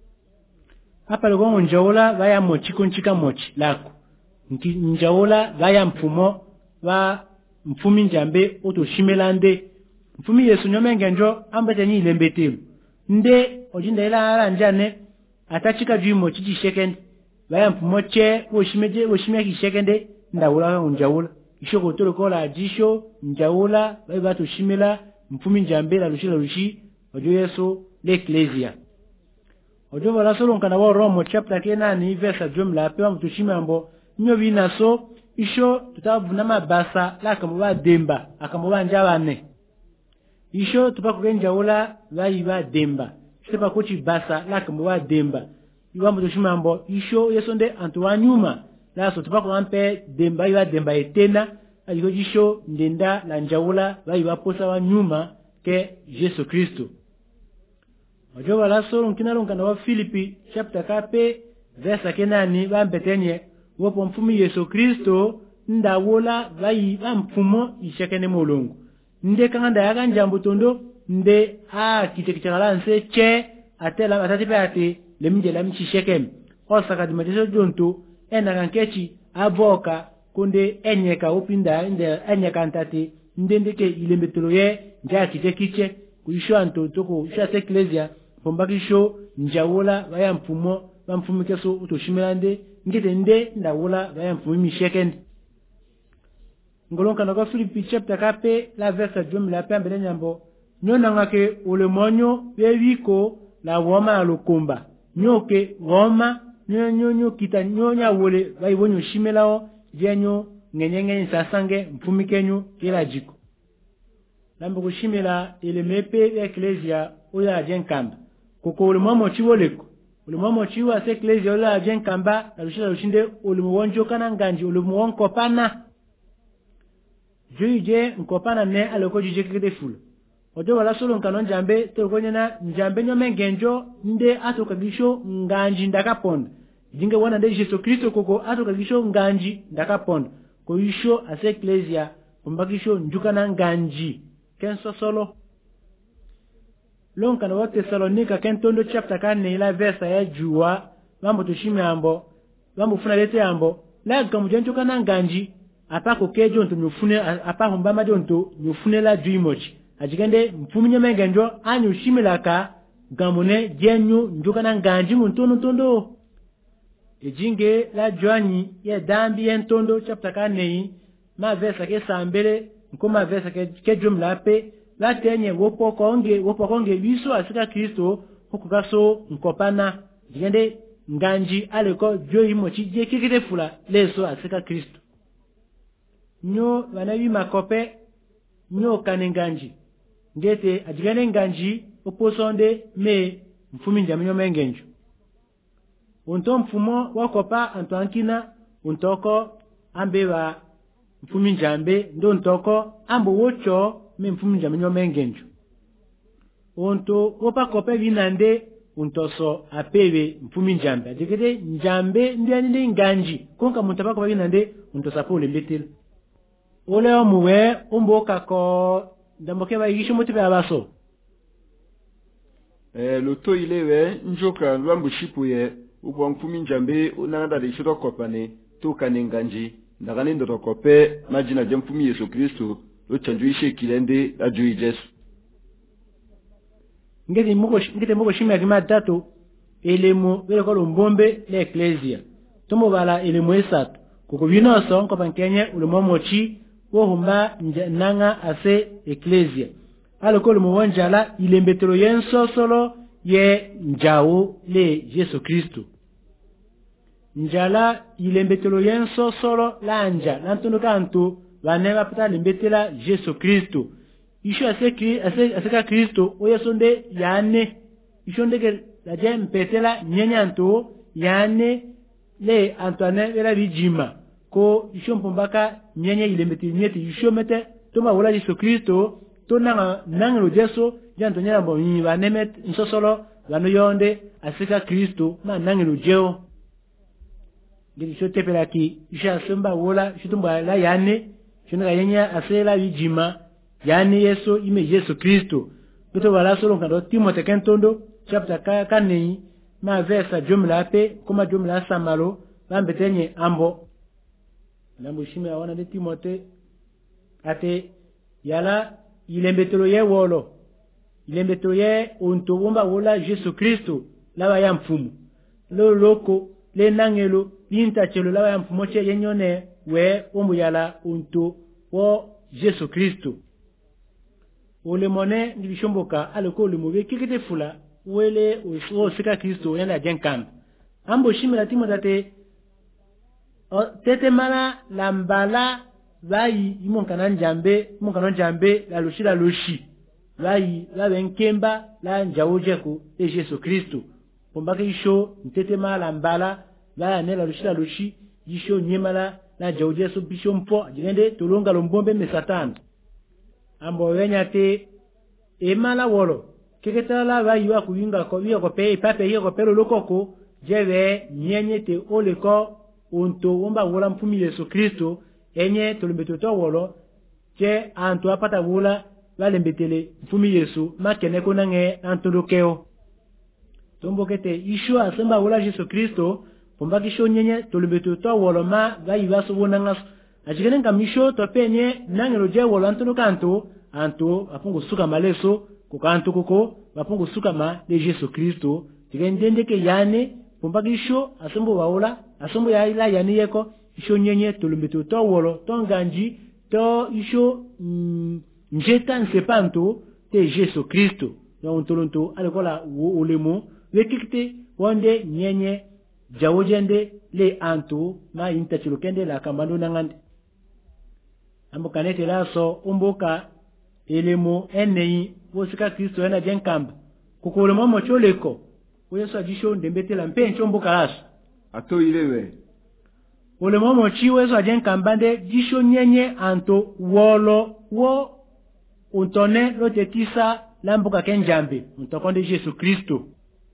hapa lego njaula baya mochi kunchika mochi lako njaula baya mfumo ba mfumi njambe otoshimelande mfumi Yesu nyomenge njo ambete nyi lembetelu nde ojinda ila ala njane atachika juimo chichi shekende baya mfumo che oshimeje oshimya ki shekende ndaula njaula isho kotolo kola jisho njaula bayi batu shimela mfumi njambe la lushi la lushi ojo Yesu l'ecclesia ojo wala solo nkana wa Romo chapter kena ni verse jumla apewa mtushime ambo nyo binaso isho tutavuna mabasa laka mwa demba akamwa njabane isho tupakugenja ula bayiba demba sepa kochi basa laka mwa demba iwa mtushime ambo isho Yesu nde antuwanyuma laso tupakuampe demba iwa demba etena aliko isho ndenda la njaula bayiba posa wa nyuma ke Yesu Kristo ojo wala solo nkina lonkana wa Filipi chapter kape verse kenani bambetenye wopo mfumi Yesu Kristo ndawola bayi bamfumo ishekene mulungu nde kanganda yaka njambo tondo nde a kitekichala nse che atela atatipe ate lemje la mchishekeme osaka dimateso jonto ena kankechi avoka kunde enyeka upinda nde enyeka ntati nde ndeke ilembetolo ye nja kitekiche kuisho anto toko isha eklesia pombakisho njawola baya mfumo bamfumikeso utoshimelande ngite nde ndawola baya mfumi mishekende ngolonka nako Filipi chapter kape la verse jumla pe ambele nyambo nyona ngake ulemonyo bebiko la woma alukumba nyoke woma nyonyo nyo kita nyonya wole bayibonyo shimelao jenyo ngenyengen sasange mfumikenyo kila jiko lambo kushimela ile mepe ya eklesia oya jenkamba kuko ulemomo chiwoleko ulimuwa chiwa se eklesia ola jenkamba na lushila lushinde ulimuwonjo kana nganji ulimuwa nkopana juije nkopana ne aloko juje kede fulu ojo wala solo nkano njambe toko nyana njambe nyome ngenjo nde atoka gisho nganji ndakaponda jinge wana nde Yesu Kristo koko atoka gisho nganji ndakaponda ko isho ase eklesia kumbakisho njukana nganji kenso solo lonka na wa Thessalonika kentondo chapter kane ila verse ya juwa mambo tushime ambo mambo funa lete ambo la gamujenjo kana nganji apako kejo nto nyufune apako mbama jonto nyufune la juimochi ajigende mfumi nyemengenjo anyu shimilaka gamune jenyu njukana nganji muntono tondo ejinge la joani ya dambi entondo chapter kane ma verse ke sambele nkoma verse ke, ke jumla pe la tenye wopo konge wopo konge biso asika Kristo hukugaso nkopana jigende nganji aleko joyi mochi je kikite fula leso asika Kristo nyo wanabi makope nyo kane nganji ngete ajigende nganji oposonde me mfumi njaminyo mengenjo unto mfumo wakopa antoankina untoko ambeba mfumi njambe ndo ntoko ambo wocho me mfumi njaminyo mengenjo unto wopa kope binande untoso apebe mfumi njambe ajigende njambe ndi aninde nganji konka muntapa kope binande untosa pole mbetele ole omuwe umboka ko ndamboke bayigisho mutibe abaso eh loto ilewe njoka lwambu shipuye upo mfumi njambe unangada lishito kopane tukane nganji ndakane ndoto kope majina je mfumi Yesu Kristo lo chanjuishe kilende ajui Jesu ngeti muko ngete muko shimya kima tatu elemo bele ko lombombe le eklesia tomo bala elemo esatu kuko binoso nko pankenye ulemomochi wo humba nanga ase eklesia aloko lumuwonjala ilembetelo yenso solo ye njao le Yesu Kristo njala ilembetelo yenso solo lanja nantono kanto baneba pata lembetela Yesu Kristo isho ase ase ase Kristo oyesonde yane ishonde ke la je mpetela nyenyanto yane le Antoine vela bijima ko isho mpombaka nyenye ilembeti nyeti isho mete toma wala Yesu Kristo to nanga nangelo jeso janto nyala bo yiba nemet nsosolo lano yonde asika Kristo na nangelo jeo ngiri shote pelaki isha semba wala shitumba la yane shona yenya asela bijima yani Yesu ime Yesu Kristo beto wala solo ngado Timote kentondo chapter ka kanei ma versa jumla pe kuma jumla samalo lambetenye ambo nambo shime awana de Timote ate yala ilembetelo ye wolo ilembetelo ye unto womba wola Yesu Kristo lawa ya mfumu lo loko le nangelo linta chelo lawa ya mfumu che yenyone we ombu yala unto wo Yesu Kristo ole mone ndibishomboka aleko le mobe kikete fula wele o sika Kristo yanda jenkam ambo shimira Timote tete mala lambala vai imonkana njambe imonkana njambe la loshi la loshi vai la benkemba la njawojeko e Yesu Kristo pombake isho tete mala lambala va ne la loshi la loshi isho nyemala la njawojeko bisho mpo jende tolonga lombombe me Satan ambo wenyate e mala wolo keketala vai wa kuyinga ko wiyo ko pe pape yiyo ko pelo lokoko jeve nyenyete oleko unto womba wola mfumi Yesu Kristo enye tolumbeto wolo che anto apata wola valembetele mfumi Yesu makene konange antolokeo tombokete isho asemba wola Yesu Kristo pombaki sho nyenye tolumbeto wolo ma vayivaso wonanga ajigene ngamisho topenye nangelo je wolo antolokanto anto apungu suka maleso kukanto koko apungu suka ma de Yesu Kristo tigende ke yane pombaki sho asembo waola asombo ya ila yani yeko isho nyenye tolumbeto to wolo to nganji to isho mm, njeta nsepanto te Yesu Kristo na untolonto alikola ulemo wekikite wonde nyenye jawojende le anto na intachilokende la kambando nangande ambo kanete laso umboka elemo enei wosika Kristo yana jenkamba kukolemo mocholeko weso ajisho ndembete la mpencho mboka laso ato ilewe ole momo chiwe so ajen kambande jisho nyenye anto wolo wo untone lotetisa lambuka kenjambe untokonde Yesu Kristo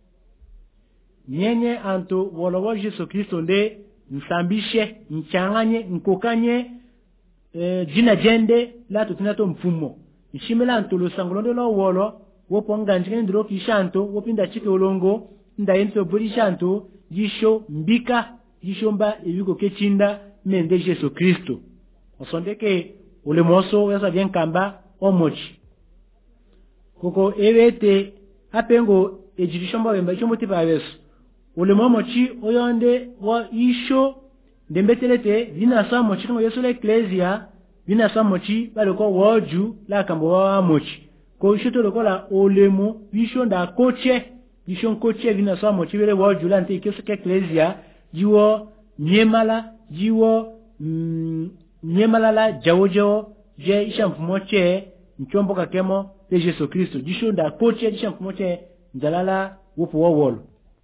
nyenye anto wolo wo Yesu Kristo nde nsambishe nchanganye nkokanye e, jina jende la tutinato mfumo nshimela anto lo sangolonde lo wolo wo ponga njikene ndiro kishanto wo pinda chike olongo nda yento buri shanto jisho mbika jishomba ibiko kechinda mende Yesu Kristo osondeke ule moso wesa bien kamba omochi koko ewete apengo ejirishomba wemba chombo tipa wesu ule momochi oyonde wa isho ndembetelete vina sa mochi ngo Yesu le ecclesia vina sa mochi baleko woju la kambo wa mochi ko isho to lokola olemo visho nda koche visho koche vina sa mochi bele woju la nte Yesu ke ecclesia jiwo nyemala jiwo mm, nyemala la jawojo je isha mfumoche nchombo kakemo te Yesu Kristo jisho nda koche isha mfumoche njalala wupo wowolo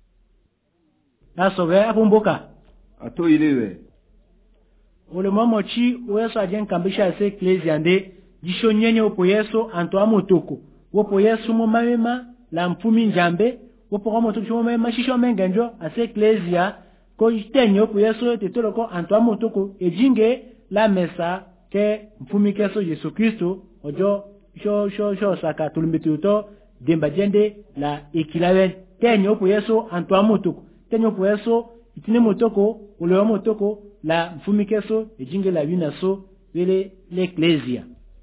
aso ge apumboka ato ilewe ole momochi weso ajen kambisha se ecclesia nde jisho nyenye upo Yesu anto amotoko wopo Yesu mo mama la mfumi njambe wopo kwa motoko mo mama shisho mengenjo ase ecclesia ko itenyo ku Yesu tetoloko anto amotoko ejinge la mesa ke mfumi keso Yesu Kristo ojo sho sho sho saka tulumbituto demba jende la ekilawen tenyo ku Yesu anto amotoko tenyo ku Yesu itine motoko ule motoko la mfumi keso ejinge la binaso vile l'ecclesia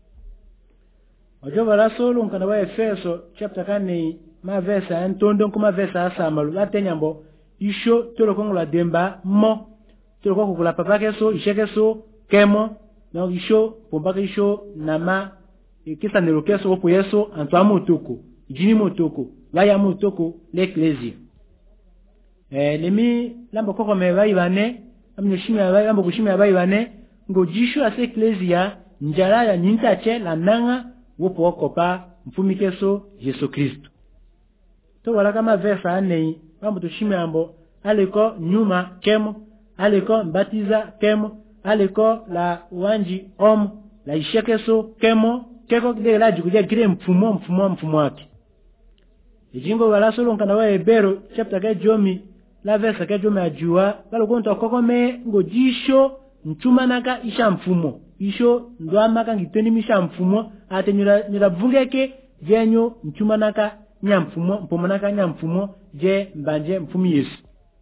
ojo bala solo nkana wa Efeso chapter kane ma verse antondo kuma verse asamalu la tenyambo isho tolo kongo la demba mo tolo kongo kula papa keso isheke so kemo na isho pomba isho nama kisa nelo keso opo Yesu anto amotoko jini motoko la ya motoko l'ecclesia eh lemi lambo koko me vai bane amne shimya vai lambo kushimya vai bane ngo jisho ase ecclesia njala ya nintache la nanga wopo okopa mfumi keso Yesu Kristo to wala kama verse ane mambo tushimambo aliko nyuma kemo aliko mbatiza kemo aliko la wanji om la ishekeso kemo keko kide la jikuja kile mfumo mfumo mfumo wake ejingo wala solo nkana wa ebero chapter ka jomi la verse ka jomi ajua balo konto kokome ngojisho mchuma naka isha mfumo isho ndo amaka ngiteni misha mfumo ate nyura nyura vungeke jenyo mchuma naka nya mfumo mpomo naka nya mfumo je mbanje mfumi Yesu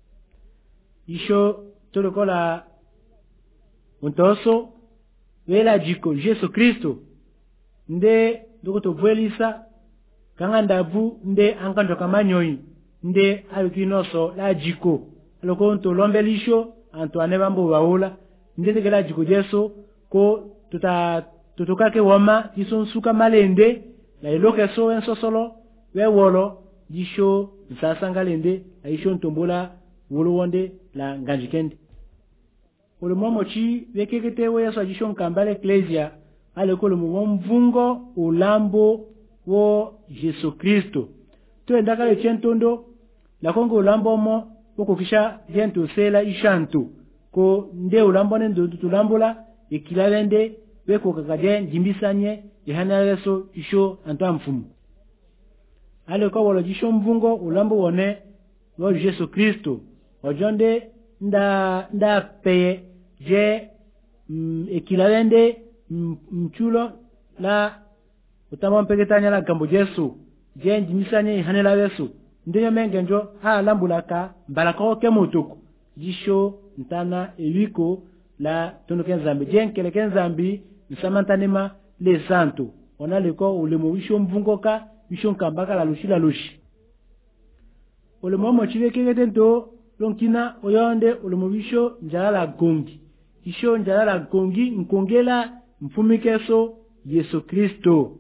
isho tolokola untoso wela jiko Yesu Kristo nde dokoto bwelisa kanga ndavu nde ankanto kamanyoi nde alukinoso la jiko aloko nto lombelisho anto anebambo waula nde tegela jiko Yesu ko tuta tutokake wama isonsuka malende la iloke so ensosolo we wolo disho sasangalende aisho ntombola wolo wonde la nganjikende olo momochi wekekete we yaso disho nkambale ecclesia aleko lo mvungo ulambo wo Yesu Kristo to endaka le chentondo la kongo ulambo mo poko kisha jento sela ishantu ko nde ulambo nendo tulambola ikilalende weko kakaje jimbisanye ihanareso isho anta mfumu aleko wolo disho mvungo ulambo wone wo Yesu Kristo ojonde nda nda peye je mm, ikilalende mchulo la utama mpeketanya la gambo Yesu je njimisanye hanela Yesu ndiyo mengenjo ha lambulaka mbalako ke mutuku jisho ntana ewiko la tonoken zambi je nkeleken zambi nsamantanema le santo ona leko ulemo wisho mvungoka wisho nkambaka la lushi la lushi ulemo mochiwe keketento lonkina oyonde ulemo wisho njala la gongi isho njala la gongi nkongela mfumikeso Yesu Kristo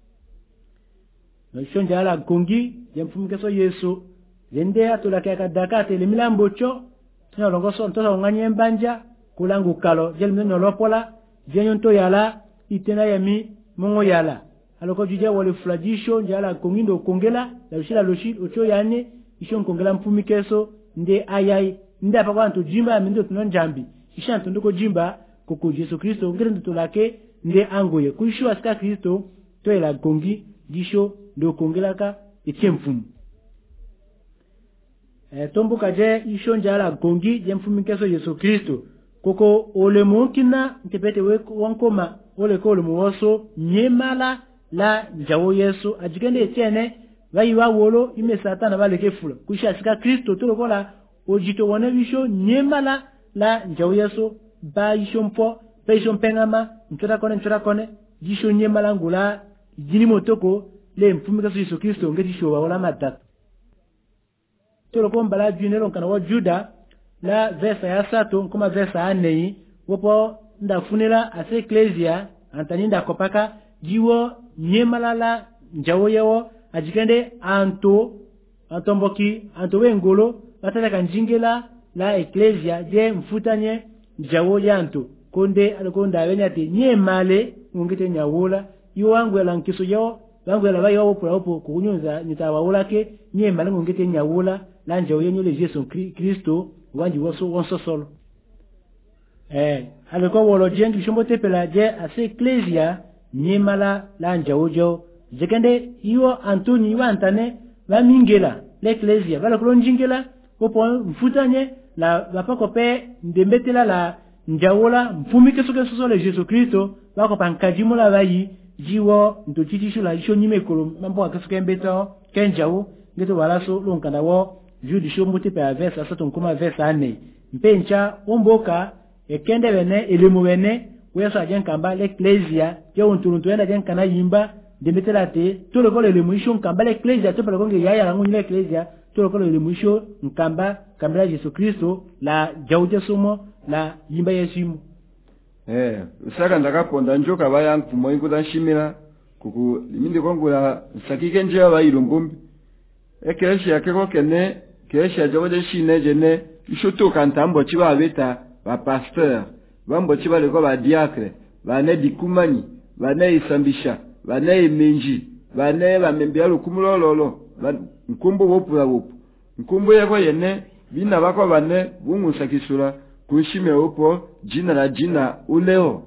no isho njala la gongi je mfumikeso Yesu zende atulaka kadakate le milambocho tuna longoso ntoza nganye mbanja kulangu kalo je mno lopola je nyonto yala itena yami mongo yala aloko juje wole flajisho njala gongi ndo kongela la ushila loshi ocho yani isho nkongela mfumikeso nde ayai nda pa kwanto jimba mindo tunonjambi ishanto ndoko jimba kuku Yesu Kristo ngirendo tolake nde angoye kuisho aska Kristo to ela gongi disho ndo kongelaka etemfumu eh tombuka je isho njala gongi je mfumikeso Yesu Kristo koko ole monkina ntepete we wankoma ole ko ole muwoso nyemala la njawo Yesu ajikende etiene bayiwa wolo ime satana baleke fula kuisha aska Kristo to lokola ojito wona bisho nyemala la njawo Yesu ba isho mpo ba isho mpengama nchora kone nchora kone jisho nyemala ngula jini motoko le mfumika so Yesu Kristo ngeti sho wala matatu tolo komba la junero kana wa Juda la versa ya sato koma versa ane wopo ndafunela ase ecclesia antaninda kopaka jiwo nyemala la njawo yewo ajikende anto antomboki anto wengolo batata kanjingela la ecclesia je mfutanye njawo yanto konde alikonda wenyate nyemale ngite nyawola yo wangu la nkiso yo wangu la bayo opo opo kunyunza nitawaola ke nyemale ngite nyawola la njawo yenyo le Yesu Kristo wanji woso wonso solo eh aliko wolo jengi shombote pela je ase ecclesia nyemala la njawo jo jekende iyo antoni wantane va mingela l'ecclesia vala kulonjingela opo mfutanye la bapako pe ndembetela la njawola mfumike soke soso le Yesu Kristo bako pankajimola bayi jiwo ntochitishu la isho nyimekolo mambo akasoke mbeto kenjawo ngeto walaso lonkanda wo judisho mbuti pe verse asato nkoma verse ane mpencha omboka ekende bene elimu bene weso ajenkamba l'ecclesia yo untuluntu enda jenkana yimba ndembetela te tolo kole elimu isho nkamba l'ecclesia to pele konge yaya langu l'ecclesia tolo kole elimu isho nkamba kambela Yesu Kristo la jauje sumo la yimba yesimu eh usaka ndakaponda njoka baya mfumo inkuda nshimira kuku liminde kongula sakike nje abayiro mbumbi ekereshi yakeko kene kereshi jawoje shine jene ishoto kantambo chiba beta ba pasteur bambo chiba leko ba diacre bane dikumani bane isambisha bane menji bane ba membya lukumulololo nkumbo wopula wopu nkumbo yako yene bina bako bane bungusakisura kunshime opo jina la jina uleo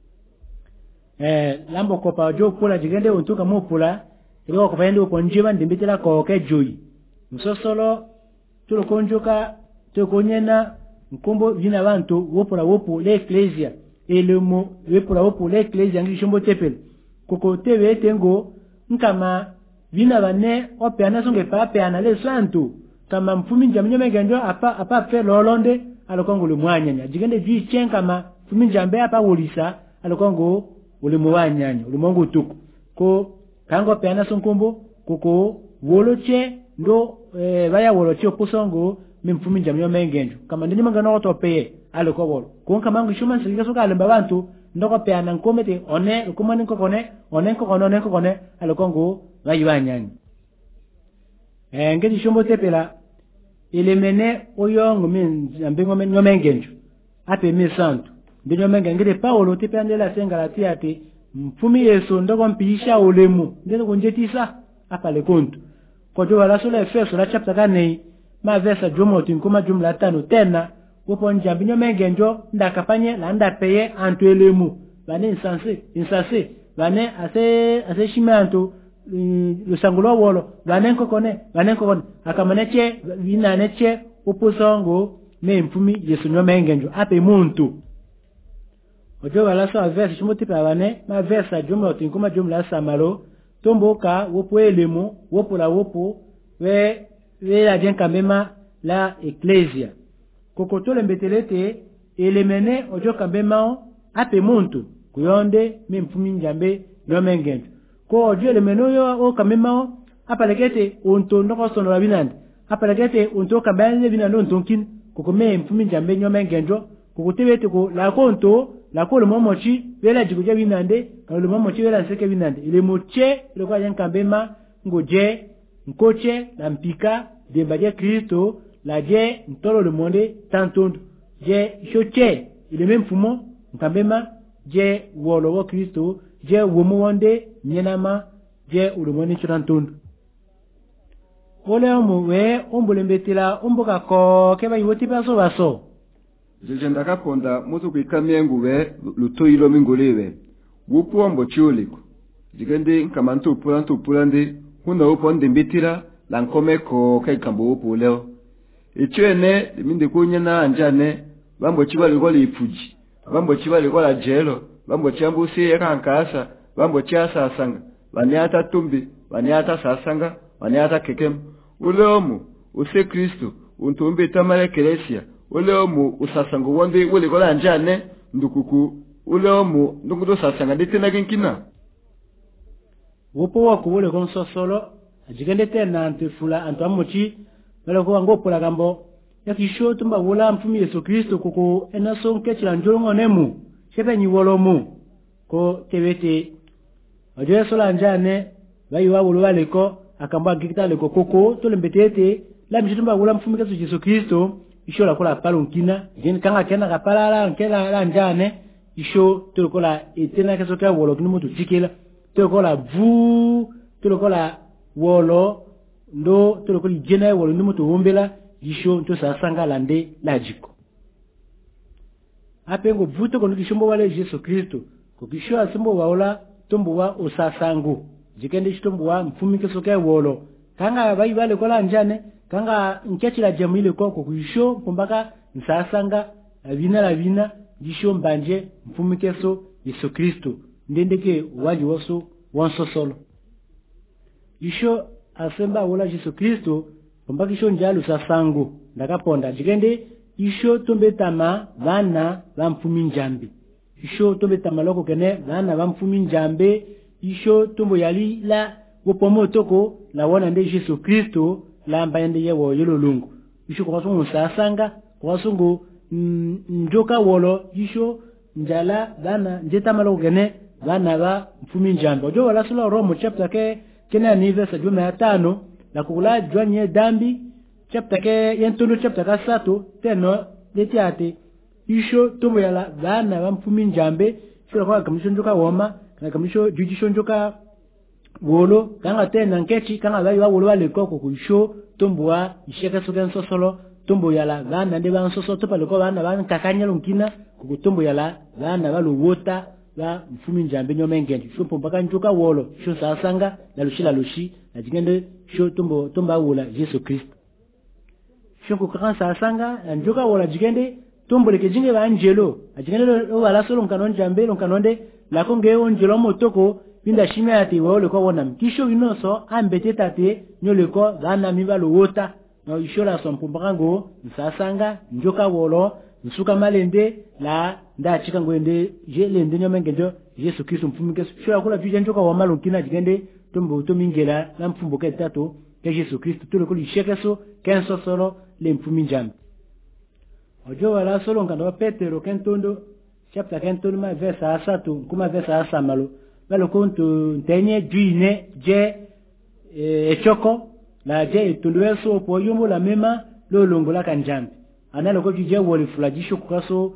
eh lambo ko pa jo pula jigende untuka mo pula ilo ko pende upo njiba ndimbitira ko ke joyi msosolo tulo konjoka tukonyena nkumbo bina bantu wopula wopu le ecclesia elemo wopula wopu le ecclesia ngi shombo tepele koko tewe tengo nkama bina bane opeana songe pa peana le santu kama mfumi njamnyo megenjo apa apa fe lolonde alokongo le mwanyanya jigende jui chen kama mfumi njambe apa wolisa alokongo ule mwanyanya ule mongo tuku ko kango peana sonkombo koko woloche ndo eh, baya woloche oposongo mfumi njamnyo megenjo kama ndini mangano otope alokobolo ko kama ngo shuma nsilika soka alemba bantu ndoko peana nkomete one kumani kokone one kokone one kokone alokongo bayibanyanya eh ngedi shombo tepela elemene oyongo min ambingo men ngomengenjo ape mi santu ndinyo menga ngede Paulo tepandela sengalatia ati mfumi Yesu ndoko mpisha ulemu ndiko kunjetisa apa le kontu kwa jo wala sura Efeso la chapter kane ma verse jomo tinkoma jumla tano tena upo njambinyo mengenjo ndakapanye la ndapeye antu elemu bane insensé insensé bane ase ase shimanto lusangulo wolo bane kokone bane kokone akamaneche binaneche uposongo me mfumi Yesu nyo mengenjo ape muntu ojo wala so verse chimote pa bane ma verse jumla tinkoma jumla samalo tomboka wopo elemu wopo la wopo we we la jenka mema la ecclesia kokotole mbetelete elemene ojo kambemao ape muntu kuyonde me mfumi njambe nyo mengenjo ko ojo elemeno yo o kambemao apalekete unto ndoko sono la binande apalekete unto kambanye binando ntonkin kokome mfumi njambe nyo mengenjo kokotebete ko la konto la ko le momochi bela jikuja binande ka le momochi bela seke binande ile moche le kwa yankambema ngoje nkoche na mpika de baje Kristo la je ntolo le monde tantondo je choche ile même fumo nkambema je wolo wo Kristo je womo wonde nyenama je ulumoni tantondo ole omo we ombulembetela omboka ko keba yoti baso baso jeje ndakaponda mutu kwikamengu we lutoyilo mingolewe wupombo chuliko jigende nkamantu pula ntupula ndi huna upo ndimbitira la nkomeko kaikambo upo leo ichwene minde kunyana anjane bambo chibali kwa lifuji bambo chibali kwa jelo bambo chambusi yakankasa bambo chasa asanga baniata tumbi baniata sasanga baniata kekem uleomu use Kristo untumbi tamale keresia uleomu usasango wonde wole kwa anjane ndukuku uleomu ndungudo sasanga ditena kinkina wopo wako wole konso solo ajigende tena antefula antamuchi bale ko ngopola gambo yakisho tumba wola mfumi Yesu Kristo kuko enaso nkechila njolongo nemu shepe nyiwolomu ko tebete ojo sola njane bayi wa wolo waleko akamba gikita leko koko tolembetete la mjitumba wola mfumi Yesu Kristo isho la kola palo nkina jeni kanga kena kapala la nkela la njane isho tolokola etena keso ka wolo kini mutu tikela tolokola vu tolokola wolo ndo tolokoli jena wolo ndi mutu wombela isho nto sasanga lande lajiko apengo vuto kono kishombo wale Yesu Kristo ko kisho asimbo waola tombo wa osasangu jikende shitombo wa mfumi keso ka wolo kanga bayi bale kola njane kanga nkechila jamile ko ko kisho pombaka nsasanga abina la bina jisho mbanje mfumi keso Yesu Kristo ndendeke waji woso wanso solo isho asemba wala Yesu Kristo pombaka isho njalo sasangu ndakaponda jikende isho tombetama bana ba mfumi njambi isho tombetama loko kene bana ba mfumi njambe isho tombo yali la wopomo toko la wana nde Yesu Kristo la mbayende yewo yelo lungu isho kwa sungu sasanga kwa sungu njoka wolo isho njala bana njetama loko kene bana ba mfumi njambe ojo wala sula Romo chapter ke kena ni verse juma ya tano la kula jwanye dambi chapter ke yentondo chapter ka sato teno letiate isho tombo yala bana ba mfumi njambe sura kwa kamisho njoka woma na kamisho jujisho njoka wolo kanga tena nkechi kanga bayi wa wolo wale ko ko sho tombwa isheke soken sosolo tombo yala bana nde ban soso to paleko bana ban kakanya lunkina ko tombo yala bana balo wota ba mfumi njambe nyomengende sho pomba njuka wolo sho sasanga la lushila lushi na jigende sho tombo tomba wola Yesu Kristo sho ko kan sasanga njuka wola jigende tombo leke jinge ba angelo ajigende lo wala solo nkanon jambe lo kanonde la konge onjelo motoko binda shimya ati wole ko wona kisho inoso ambete tate nyoleko bana mibalo wota no ishola sompumbango nsasanga njoka wolo nsuka malende la nda chika ngwende je lende nyomengejo Yesu Kristo mfumike shola kula vije njoka wa malukina jigende tombo tomingela na mfumbuke tatu ke Yesu Kristo tule kuli shekeso kenso solo le mfuminjam ojo wala solo ngando Petero kentondo chapter kentondo ma verse asatu kuma verse asamalo balo kontu ntenye juine je echoko la je tundueso po yumbo la mema lo longola kanjambi analo ko je woli fulajisho kukaso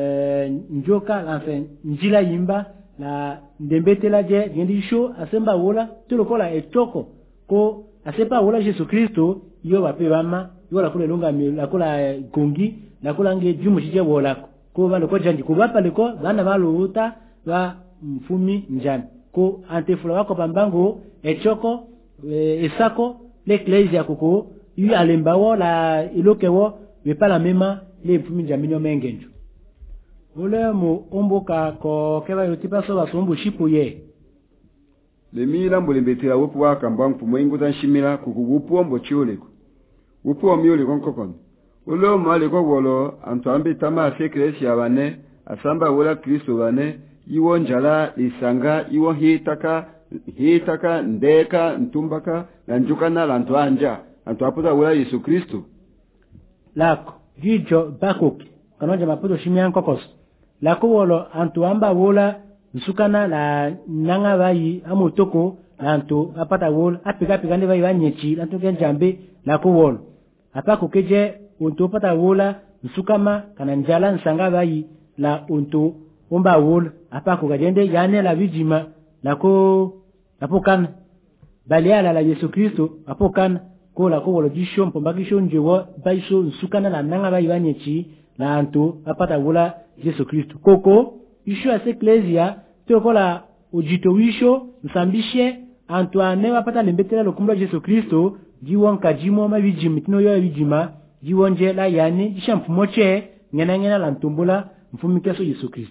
njoka enfin njila yimba la ndembetela je ngendisho asemba wola tulokola echoko ko asepa wola Yesu Kristo yo bape bama yo la kule longa la kula gongi la kula nge jumu je wola ko balo ko janji ko bapa leko bana balo uta ba mfumi njani ko antefula wako pambango echoko e, esako l'ecclesia koko yu alembawo la ilokewo bepala mema le mfumi njambi nyomengenjo ole mo omboka ko keba yotipa so basombo shipo ye le mila mbulembetera wopu waka mbwangu mwengu tanshimira kukugupu ombo chioleko wopu omiole konkokon ole omale ko wolo antoambe tama afekresia bane asamba wola Kristo bane iwo njala isanga iwo hitaka hitaka ndeka ntumbaka na njukana lantu anja antu aputa wala Yesu Kristo lako jijo bakoki kanoja maputo shimia nkokos lako wolo antu amba wola nsukana la nanga bayi amotoko antu apata wola apika pika ndeba ibanyechi lantu kenjambe lako wolo apako keje untu apata wola nsukama kana njala nsanga bayi la untu omba wol apako gajende yane la bijima lako apokan baliala la Yesu Kristo apokan ko la ko wolo disho mpomba kisho njewo baisho nsukana la nanga ba ibanyechi la anto apata wola Yesu Kristo koko isho ase ecclesia tokola ojito wisho nsambishe anto ane apata lembetela lokumba Yesu Kristo jiwon kajimo ma bijima tino yo bijima jiwonje la yani dishampumoche ngena ngena la ntumbula mfumikeso Yesu Kristo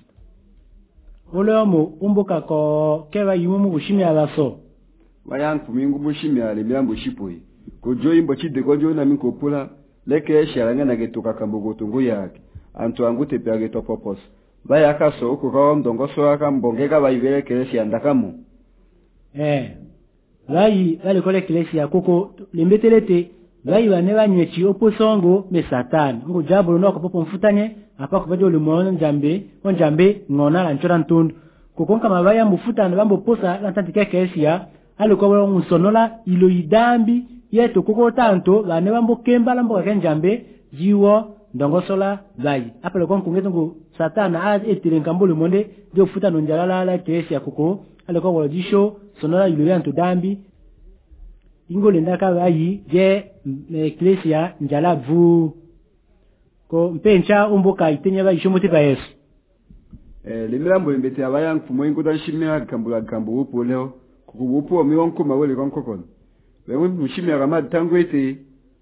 Oleomo umboka ko keba yimumu bushimi abaso bayan fumingu bushimi ale milambo shipoi ko joyi mbo chide ko joyi na minkopula leke sharanga na getoka kambogo tungu yake antu angute pe ageto popos baya kaso uko kwa ndongo so aka mbongeka bayivele kelesi andakamo eh bayi bale kole kelesi akoko lembetelete bayi bane banywechi oposongo me satani ngo jabo no ko popo mfutanye apa ko bajo lumono njambe on njambe ngona la nchora ntundu kukonka mabaya mufutana bambo posa lantantike kesia alikuwa wala musonola ilo idambi yeto kuko tanto bane bambo kemba lambo ka njambe jiwo ndongosola bayi apa lekon kungeto ngo satana a etire nkambolo monde dio futana njalala la kesia kuko alikuwa wala jisho sonola ilo yanto dambi ingole ndaka bayi je eklesia njala vu ko mpencha umboka itenya ba ishomote ba Yesu eh limilambo imbete abayang fumoingo danshimira kambula kambo upo leo kukubupo miwonko mawele konkokon wewe mushimira kama tango ite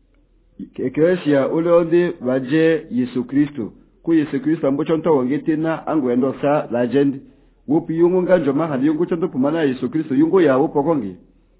eklesia oleonde baje Yesu Kristo ku Yesu Kristo ambocho nto wongetena ango endo sa legend wopi yungu nganjo mahali yungu chonto pumana Yesu Kristo yungu ya upo kongi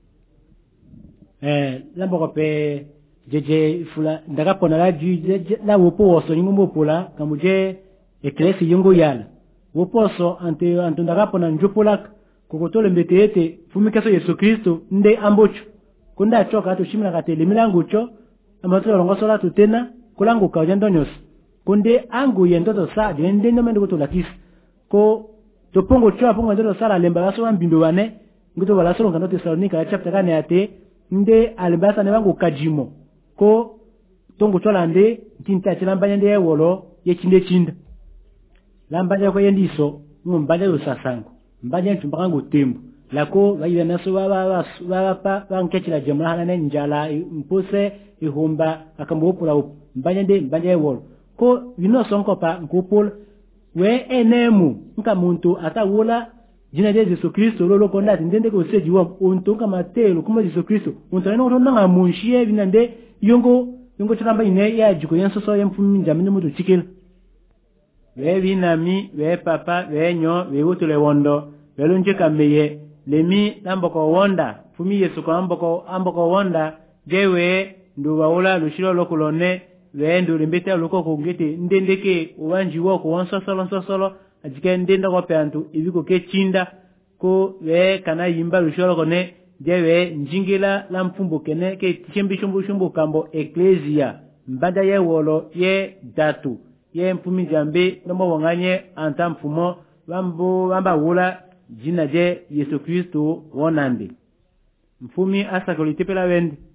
eh lambo ko pe jeje fula ndaga pona la ju la wopo woso nyumbo pola kamuje eklesi yungu yala wopo so ante ante ndaga pona njopola kokotole mbetete fumikeso Yesu Kristo nde ambocho kunda choka atu shimira katele milango cho amato rongoso la tutena kulango ka jandonyos kunde angu yendoto sa dende nomendo kutola kis ko topongo cho apongo ndoto sala lemba laso wambindo wane nguto balaso ngano Tesalonika chapter kane ate nde alembasa ne wangu kajimo ko tongo chola nde tinta chilambanya nde wolo yechinde chinda lambanya ko yendiso ngumbanya yo sasango mbanya ntumbango tembo lako vayiwe naso baba baba bankechila jemla hana njala mpuse ihumba akambopula mbanyende mbanye wol ko vino sonko pa nkupul we enemu nka muntu atawula jina de Yesu Kristo lolo konda ndende ko seji wa untu kama telo kuma Yesu Kristo untu eno ndo nga munshie binande yongo yongo chamba ine ya jiko yenso so yemfumi njamini mutu chikil we binami we papa we nyo we utule wondo we lunje kameye lemi namboko wonda fumi Yesu ko amboko amboko wonda jewe ndu waula lushilo lokulone we ndu limbete loko kongete ndendeke uwanji woko wonsosolo nsosolo ajike ndenda kwa peantu ibiko ke chinda ko we kana yimba lusholo kone jewe njingila la mfumbo kene ke chimbi shumbu shumbu kambo eklesia mbanda ye wolo ye datu ye mfumi jambe nomo wanganye anta mfumo wambo wamba wula jina je Yesu Kristo wonande mfumi asa kolitepela wendi